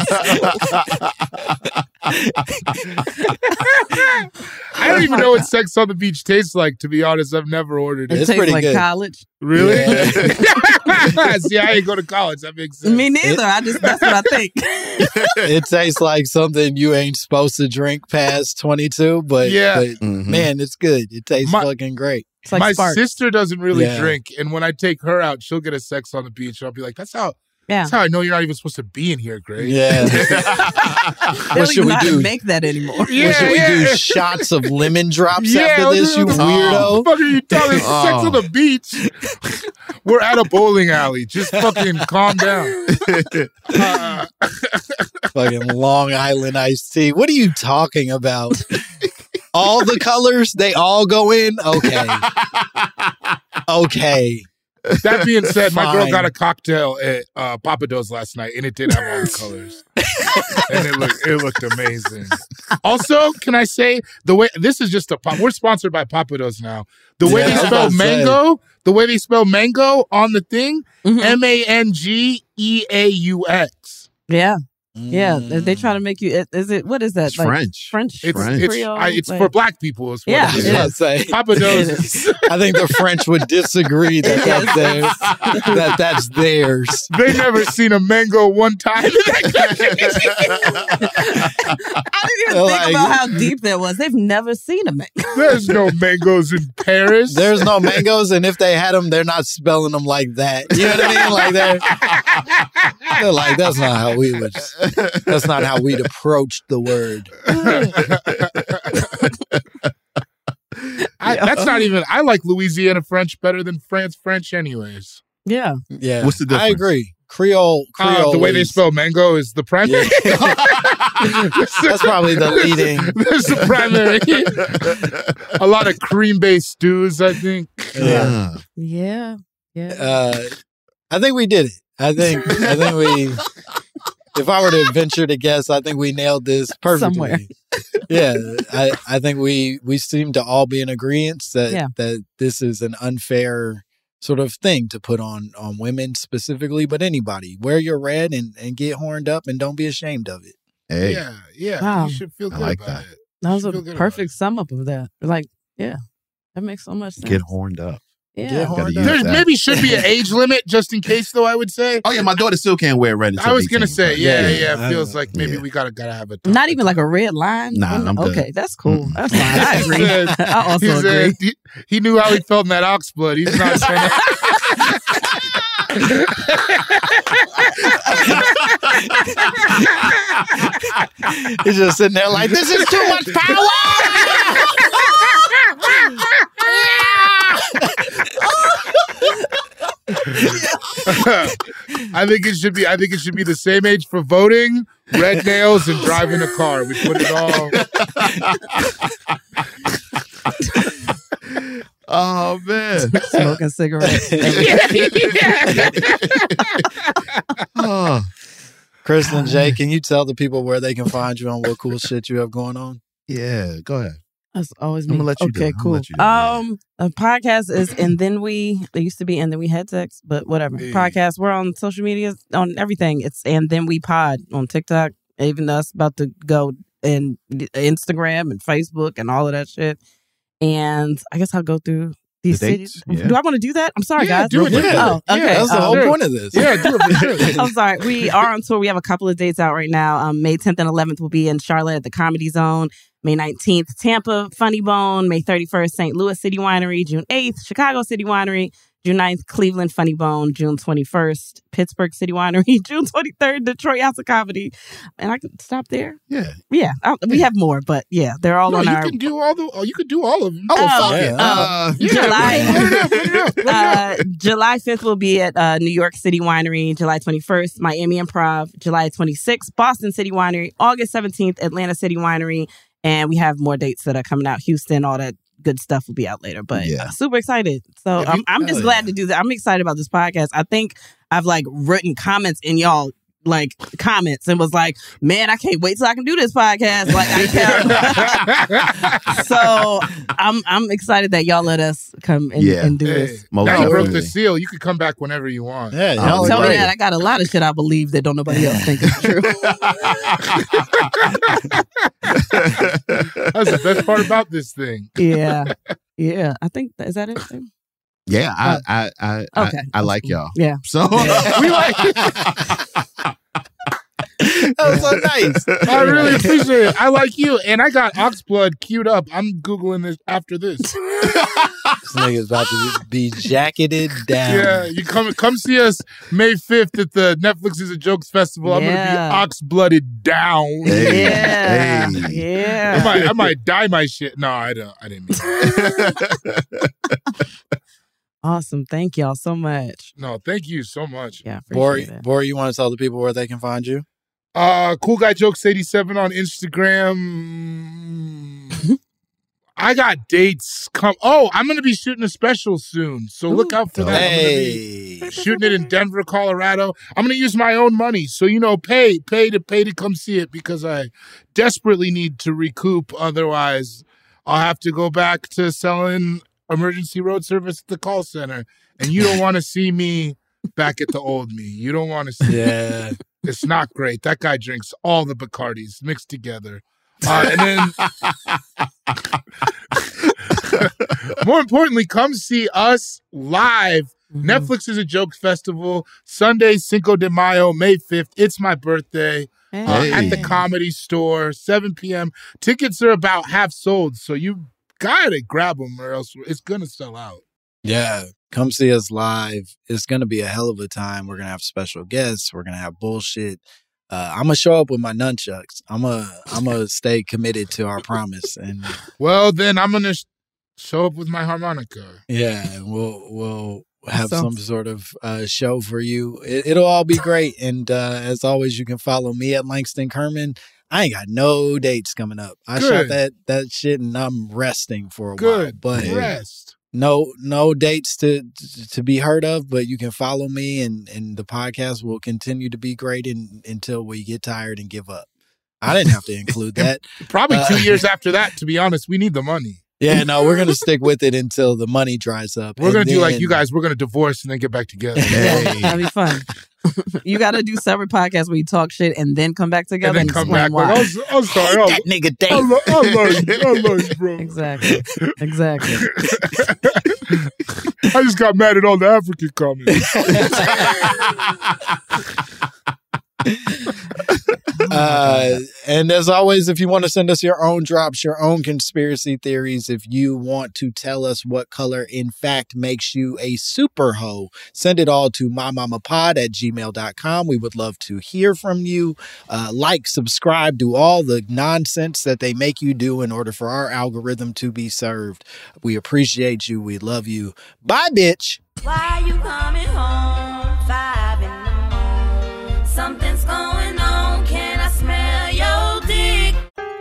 Speaker 5: I don't even know what sex on the beach tastes like, to be honest. I've never ordered
Speaker 6: is.
Speaker 5: it.
Speaker 7: It's
Speaker 6: It tastes
Speaker 7: pretty
Speaker 6: like
Speaker 7: good.
Speaker 6: college.
Speaker 5: Really?
Speaker 7: Yeah.
Speaker 5: See, I ain't go to college. That makes sense.
Speaker 6: Me neither. I just that's what I think.
Speaker 7: It tastes like something you ain't supposed to drink past twenty-two, but,
Speaker 5: Yeah.
Speaker 7: but
Speaker 8: Mhm.
Speaker 7: man, it's good. It tastes
Speaker 5: My-
Speaker 7: fucking great.
Speaker 6: It's like
Speaker 5: My
Speaker 6: sparks.
Speaker 5: sister doesn't really
Speaker 7: Yeah.
Speaker 5: drink, and when I take her out, she'll get a sex on the beach. I'll be like, "That's how
Speaker 6: Yeah.
Speaker 5: That's how I know you're not even supposed to be in here, Greg.
Speaker 7: Yeah.
Speaker 6: They
Speaker 7: What
Speaker 6: don't
Speaker 7: should
Speaker 6: even
Speaker 7: we
Speaker 6: know how
Speaker 7: do?
Speaker 6: to make that anymore.
Speaker 5: Yeah,
Speaker 7: what should we
Speaker 5: yeah.
Speaker 7: do? Shots of lemon drops
Speaker 5: Yeah,
Speaker 7: after this, you
Speaker 5: what the
Speaker 7: weirdo?
Speaker 5: fuck are you talking? Sex
Speaker 8: Oh.
Speaker 5: on the beach. We're at a bowling alley. Just fucking calm down. Uh,
Speaker 7: Fucking Long Island iced tea. What are you talking about? All the colors, they all go in? Okay. Okay.
Speaker 5: that being said, my girl
Speaker 7: Fine.
Speaker 5: got a cocktail at uh, Papados last night, and it did have all the colors, and it looked it looked amazing. Also, can I say the way this is just a pop? We're sponsored by Papados now. The way
Speaker 7: Yeah,
Speaker 5: they
Speaker 7: I was
Speaker 5: spell
Speaker 7: about to say.
Speaker 5: mango, the way they spell mango on the thing,
Speaker 6: Mhm.
Speaker 5: M A N G E A U X.
Speaker 6: Yeah. Yeah. They, they try to make you, is is it, what is that?
Speaker 8: It's French.
Speaker 6: French.
Speaker 5: It's
Speaker 8: French.
Speaker 5: it's
Speaker 6: Creole,
Speaker 5: I, it's
Speaker 6: like-
Speaker 5: for black people. Is what
Speaker 6: Yeah,
Speaker 5: it is.
Speaker 6: it
Speaker 7: I
Speaker 6: is.
Speaker 7: was about to say,
Speaker 5: Papados.
Speaker 6: It
Speaker 5: is-
Speaker 7: I think the French would disagree that
Speaker 6: It
Speaker 7: that's
Speaker 6: is.
Speaker 7: theirs. That that's theirs.
Speaker 5: They never seen a mango one time.
Speaker 6: I didn't even
Speaker 7: Like-
Speaker 6: think about how deep that was. They've never seen a man.
Speaker 5: There's no mangoes in Paris.
Speaker 7: There's no mangoes, and if they had them, they're not spelling them like that. You know what I mean? Like they're, they're like, that's not how we would. That's not how we'd approach the word.
Speaker 5: I, that's not even. I like Louisiana French better than France French, anyways.
Speaker 6: Yeah.
Speaker 7: Yeah,
Speaker 8: What's the
Speaker 7: I
Speaker 8: difference?
Speaker 7: agree. Creole,
Speaker 5: Uh,
Speaker 7: Creole.
Speaker 5: the way they
Speaker 7: is-
Speaker 5: spell mango is the primary.
Speaker 7: That's probably the leading.
Speaker 5: That's the primary. A lot of cream-based stews, I think.
Speaker 7: Yeah.
Speaker 6: Yeah. Yeah.
Speaker 7: Uh, I think we did it. I think. I think we. If I were to venture to guess, I think we nailed this perfectly.
Speaker 6: Somewhere.
Speaker 7: Yeah, I, I think we we seem to all be in agreement that
Speaker 6: Yeah.
Speaker 7: that this is an unfair sort of thing to put on on women specifically, but anybody. Wear your red and, and get horned up and don't be ashamed of it.
Speaker 8: Hey,
Speaker 5: Yeah, yeah.
Speaker 6: Wow.
Speaker 5: You should feel
Speaker 8: I
Speaker 5: good
Speaker 8: like
Speaker 5: about
Speaker 8: that.
Speaker 5: it.
Speaker 6: That was
Speaker 5: You
Speaker 6: a
Speaker 5: should feel good
Speaker 6: perfect sum up of that. Like, yeah. That makes so much sense.
Speaker 8: get horned up.
Speaker 6: Yeah.
Speaker 7: Get
Speaker 8: Gotta
Speaker 7: horned
Speaker 8: use
Speaker 7: up.
Speaker 5: There
Speaker 8: that.
Speaker 5: maybe should be an age limit, just in case, though. I would say.
Speaker 8: Oh yeah, my daughter still can't wear red. Until
Speaker 5: I was gonna
Speaker 8: eighteen,
Speaker 5: say,
Speaker 8: but-
Speaker 5: yeah,
Speaker 7: Yeah,
Speaker 5: yeah.
Speaker 7: I
Speaker 5: It feels
Speaker 7: know.
Speaker 5: like maybe
Speaker 8: Yeah.
Speaker 5: we gotta gotta have a.
Speaker 6: Not even like a red line.
Speaker 8: Nah, I'm good.
Speaker 6: Okay, that's cool. That's fine. I
Speaker 5: He
Speaker 6: agree.
Speaker 5: said-
Speaker 6: I also
Speaker 5: he
Speaker 6: agree.
Speaker 5: said he, he knew how he felt in that ox blood. He's not saying.
Speaker 7: He's just sitting there like, this is too much power.
Speaker 5: I think it should be. I think it should be the same age for voting, red nails, and driving a car. We put it all.
Speaker 8: Oh man.
Speaker 6: Smoking cigarettes.
Speaker 8: Oh.
Speaker 7: Kristen and Jay, can you tell the people where they can find you on what cool shit you have going on?
Speaker 8: Yeah, go ahead.
Speaker 6: That's always
Speaker 8: I'm
Speaker 6: me.
Speaker 8: gonna let you do
Speaker 6: okay,
Speaker 8: it. I'm gonna
Speaker 6: cool.
Speaker 8: let you do it, yeah.
Speaker 6: Um, a podcast is and then we. They used to be and then we had sex, but whatever.
Speaker 5: Hey.
Speaker 6: Podcast. We're on social media, on everything. It's and then we pod on TikTok. Even us about to go and Instagram and Facebook and all of that shit. And I guess I'll go through these
Speaker 8: The
Speaker 6: cities.
Speaker 8: dates? Yeah.
Speaker 6: Do I want to do that? I'm sorry,
Speaker 5: Yeah,
Speaker 6: guys.
Speaker 5: do it.
Speaker 7: Yeah.
Speaker 6: Oh, okay.
Speaker 7: Yeah, that's the
Speaker 6: Um,
Speaker 7: whole
Speaker 5: sure.
Speaker 7: point of this.
Speaker 5: Yeah, do it for sure.
Speaker 6: I'm sorry. We are on tour. We have a couple of dates out right now. Um, May tenth and eleventh will be in Charlotte at the Comedy Zone. May nineteenth, Tampa, Funny Bone. May thirty-first, Saint Louis City Winery. June eighth, Chicago City Winery. June ninth, Cleveland Funny Bone. June twenty-first, Pittsburgh City Winery. June twenty-third, Detroit House of Comedy. And I could stop there.
Speaker 8: Yeah.
Speaker 6: Yeah, I, we have more, but yeah, they're all
Speaker 5: No,
Speaker 6: on
Speaker 5: you
Speaker 6: our.
Speaker 5: can do all the. Oh, you could do all of them.
Speaker 8: Oh,
Speaker 6: Oh,
Speaker 8: fuck
Speaker 7: yeah.
Speaker 8: it. Uh,
Speaker 6: July, uh, July fifth will be at uh, New York City Winery. July twenty-first, Miami Improv. July twenty-sixth, Boston City Winery. August seventeenth, Atlanta City Winery. And we have more dates that are coming out. Houston, all that good stuff will be out later. But
Speaker 8: Yeah.
Speaker 6: uh, super excited. So
Speaker 5: Have
Speaker 6: I'm,
Speaker 5: you-
Speaker 6: I'm just
Speaker 7: hell
Speaker 6: glad
Speaker 7: yeah.
Speaker 6: to do that. I'm excited about this podcast. I think I've like written comments in y'all like comments and was like, man, I can't wait till I can do this podcast. Like I kept. So I'm I'm excited that y'all let us come and,
Speaker 8: Yeah.
Speaker 6: and do
Speaker 5: Hey,
Speaker 6: this.
Speaker 8: Most
Speaker 5: now you broke
Speaker 8: definitely.
Speaker 5: the seal. You could come back whenever you want.
Speaker 7: Yeah,
Speaker 8: Oh,
Speaker 7: y'all
Speaker 6: Tell me
Speaker 7: great.
Speaker 6: that I got a lot of shit I believe that don't nobody else think is true.
Speaker 5: That's the best part about this thing.
Speaker 6: yeah, yeah. I think that, is that it?
Speaker 8: Yeah, I, I, I,
Speaker 6: Okay.
Speaker 8: I, I like y'all.
Speaker 6: Yeah.
Speaker 8: So
Speaker 5: We like.
Speaker 7: That's That was so nice.
Speaker 5: I really appreciate it. I like you. And I got Oxblood queued up. I'm Googling this after this.
Speaker 7: This nigga's about to be jacketed down.
Speaker 5: Yeah, you come come see us May fifth at the Netflix is a Jokes Festival. I'm
Speaker 6: Yeah.
Speaker 5: gonna be ox-blooded down.
Speaker 8: Hey,
Speaker 6: Yeah.
Speaker 8: hey.
Speaker 6: Yeah.
Speaker 5: I might I might dye my shit. No, I don't. I didn't mean that.
Speaker 6: Awesome. Thank y'all so much.
Speaker 5: No, thank you so much.
Speaker 6: Yeah,
Speaker 7: Bori,
Speaker 6: appreciate it.
Speaker 7: Bori, you want to tell the people where they can find you?
Speaker 5: Uh, Cool Guy Jokes eighty-seven on Instagram. I got dates. Come. Oh, I'm gonna be shooting a special soon, so look out for that. I'm gonna be
Speaker 7: Hey.
Speaker 5: shooting it in Denver, Colorado. I'm gonna use my own money, so you know, pay, pay to pay to come see it because I desperately need to recoup. Otherwise, I'll have to go back to selling emergency road service at the call center, and you don't want to see me back at the old me. You don't want to see.
Speaker 7: Yeah.
Speaker 5: It's not great. That guy drinks all the Bacardis mixed together. Uh, and then, more importantly, come see us live. Mm-hmm. Netflix is a Jokes Festival. Sunday, Cinco de Mayo, May fifth. It's my birthday.
Speaker 6: Hey.
Speaker 5: Uh, at the Comedy Store, seven p.m. Tickets are about half sold, so you gotta grab them or else it's gonna sell out.
Speaker 7: Yeah. Come see us live. It's going to be a hell of a time. We're going to have special guests. We're going to have bullshit. Uh, I'm going to show up with my nunchucks. I'm going to I'm gonna stay committed to our promise. And
Speaker 5: Well, then I'm gonna sh- show up with my harmonica.
Speaker 7: yeah, we'll, we'll have
Speaker 6: Awesome.
Speaker 7: some sort of uh, show for you. It, it'll all be great. And uh, as always, you can follow me at Langston Kerman. I ain't got no dates coming up. I
Speaker 5: Good.
Speaker 7: shot that, that shit and I'm resting for a
Speaker 5: Good.
Speaker 7: while. But
Speaker 5: Rest.
Speaker 7: No, no dates to to be heard of, but you can follow me, and, and the podcast will continue to be great in, until we get tired and give up. I didn't have to include that.
Speaker 5: Probably
Speaker 7: Uh,
Speaker 5: two years after that, to be honest. We need the money.
Speaker 7: Yeah, no, we're gonna stick with it until the money dries up.
Speaker 5: We're
Speaker 7: and
Speaker 5: going to do like
Speaker 7: then-
Speaker 5: you guys. We're going to divorce and then get back together.
Speaker 7: Hey.
Speaker 6: That'd be fun. You got to do separate podcasts where you talk shit and then come back together
Speaker 5: And
Speaker 6: and,
Speaker 5: then come
Speaker 6: explain
Speaker 5: back.
Speaker 6: why.
Speaker 5: Like, I'm, so- I'm sorry. I,
Speaker 7: that nigga
Speaker 5: I,
Speaker 7: Dave.
Speaker 5: lo- I love you. I love you, bro.
Speaker 6: Exactly. Exactly.
Speaker 5: I just got mad at all the African comments.
Speaker 7: Uh, and as always, if you want to send us your own drops, your own conspiracy theories, if you want to tell us what color in fact makes you a super hoe, send it all to mymamapod at gmail dot com. We would love to hear from you. Uh, like, subscribe, do all the nonsense that they make you do in order for our algorithm to be served. We appreciate you. We love you. Bye, bitch.
Speaker 18: Why you coming home five in the morning? Something's going on. Can I smell your dick?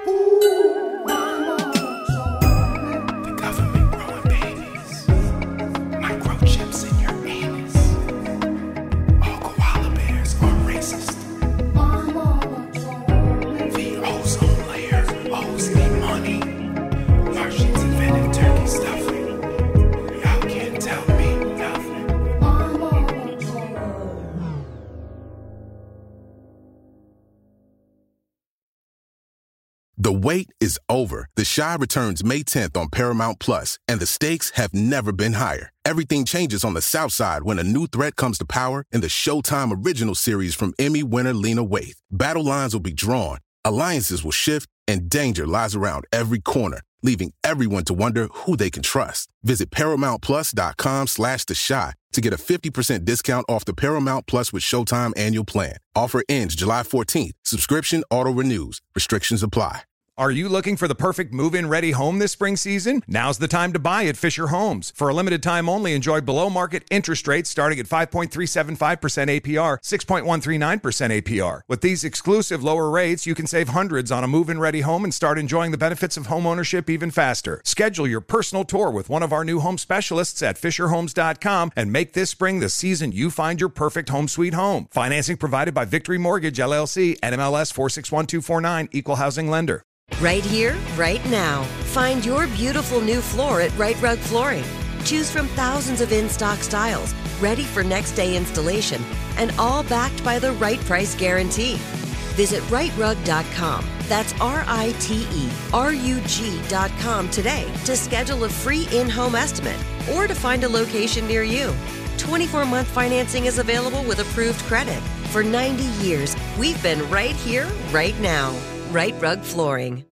Speaker 11: The government growing babies. Microchips in your anus. All koala bears are racist. The ozone layer owes me money. Martians invented turkey stuffing. Y'all can't tell me nothing. The wait is over. The Chi returns May tenth on Paramount Plus, and the stakes have never been higher. Everything changes on the South Side when a new threat comes to power in the Showtime original series from Emmy winner Lena Waithe. Battle lines will be drawn, alliances will shift, and danger lies around every corner, leaving everyone to wonder who they can trust. Visit ParamountPlus.com slash The Chi to get a fifty percent discount off the Paramount Plus with Showtime annual plan. Offer ends July fourteenth. Subscription auto-renews. Restrictions apply.
Speaker 19: Are you looking for the perfect move-in ready home this spring season? Now's the time to buy at Fisher Homes. For a limited time only, enjoy below-market interest rates starting at five point three seven five percent A P R, six point one three nine percent A P R. With these exclusive lower rates, you can save hundreds on a move-in ready home and start enjoying the benefits of home ownership even faster. Schedule your personal tour with one of our new home specialists at fisher homes dot com and make this spring the season you find your perfect home sweet home. Financing provided by Victory Mortgage, L L C, N M L S four six one two four nine, Equal Housing Lender.
Speaker 20: Right here, right now. Find your beautiful new floor at Right Rug Flooring. Choose from thousands of in-stock styles, ready for next day installation, and all backed by the right price guarantee. Visit right rug dot com. That's R I T E R U G dot com today to schedule a free in-home estimate or to find a location near you. twenty-four month financing is available with approved credit. For ninety years, We've been right here, right now. Right Rug Flooring.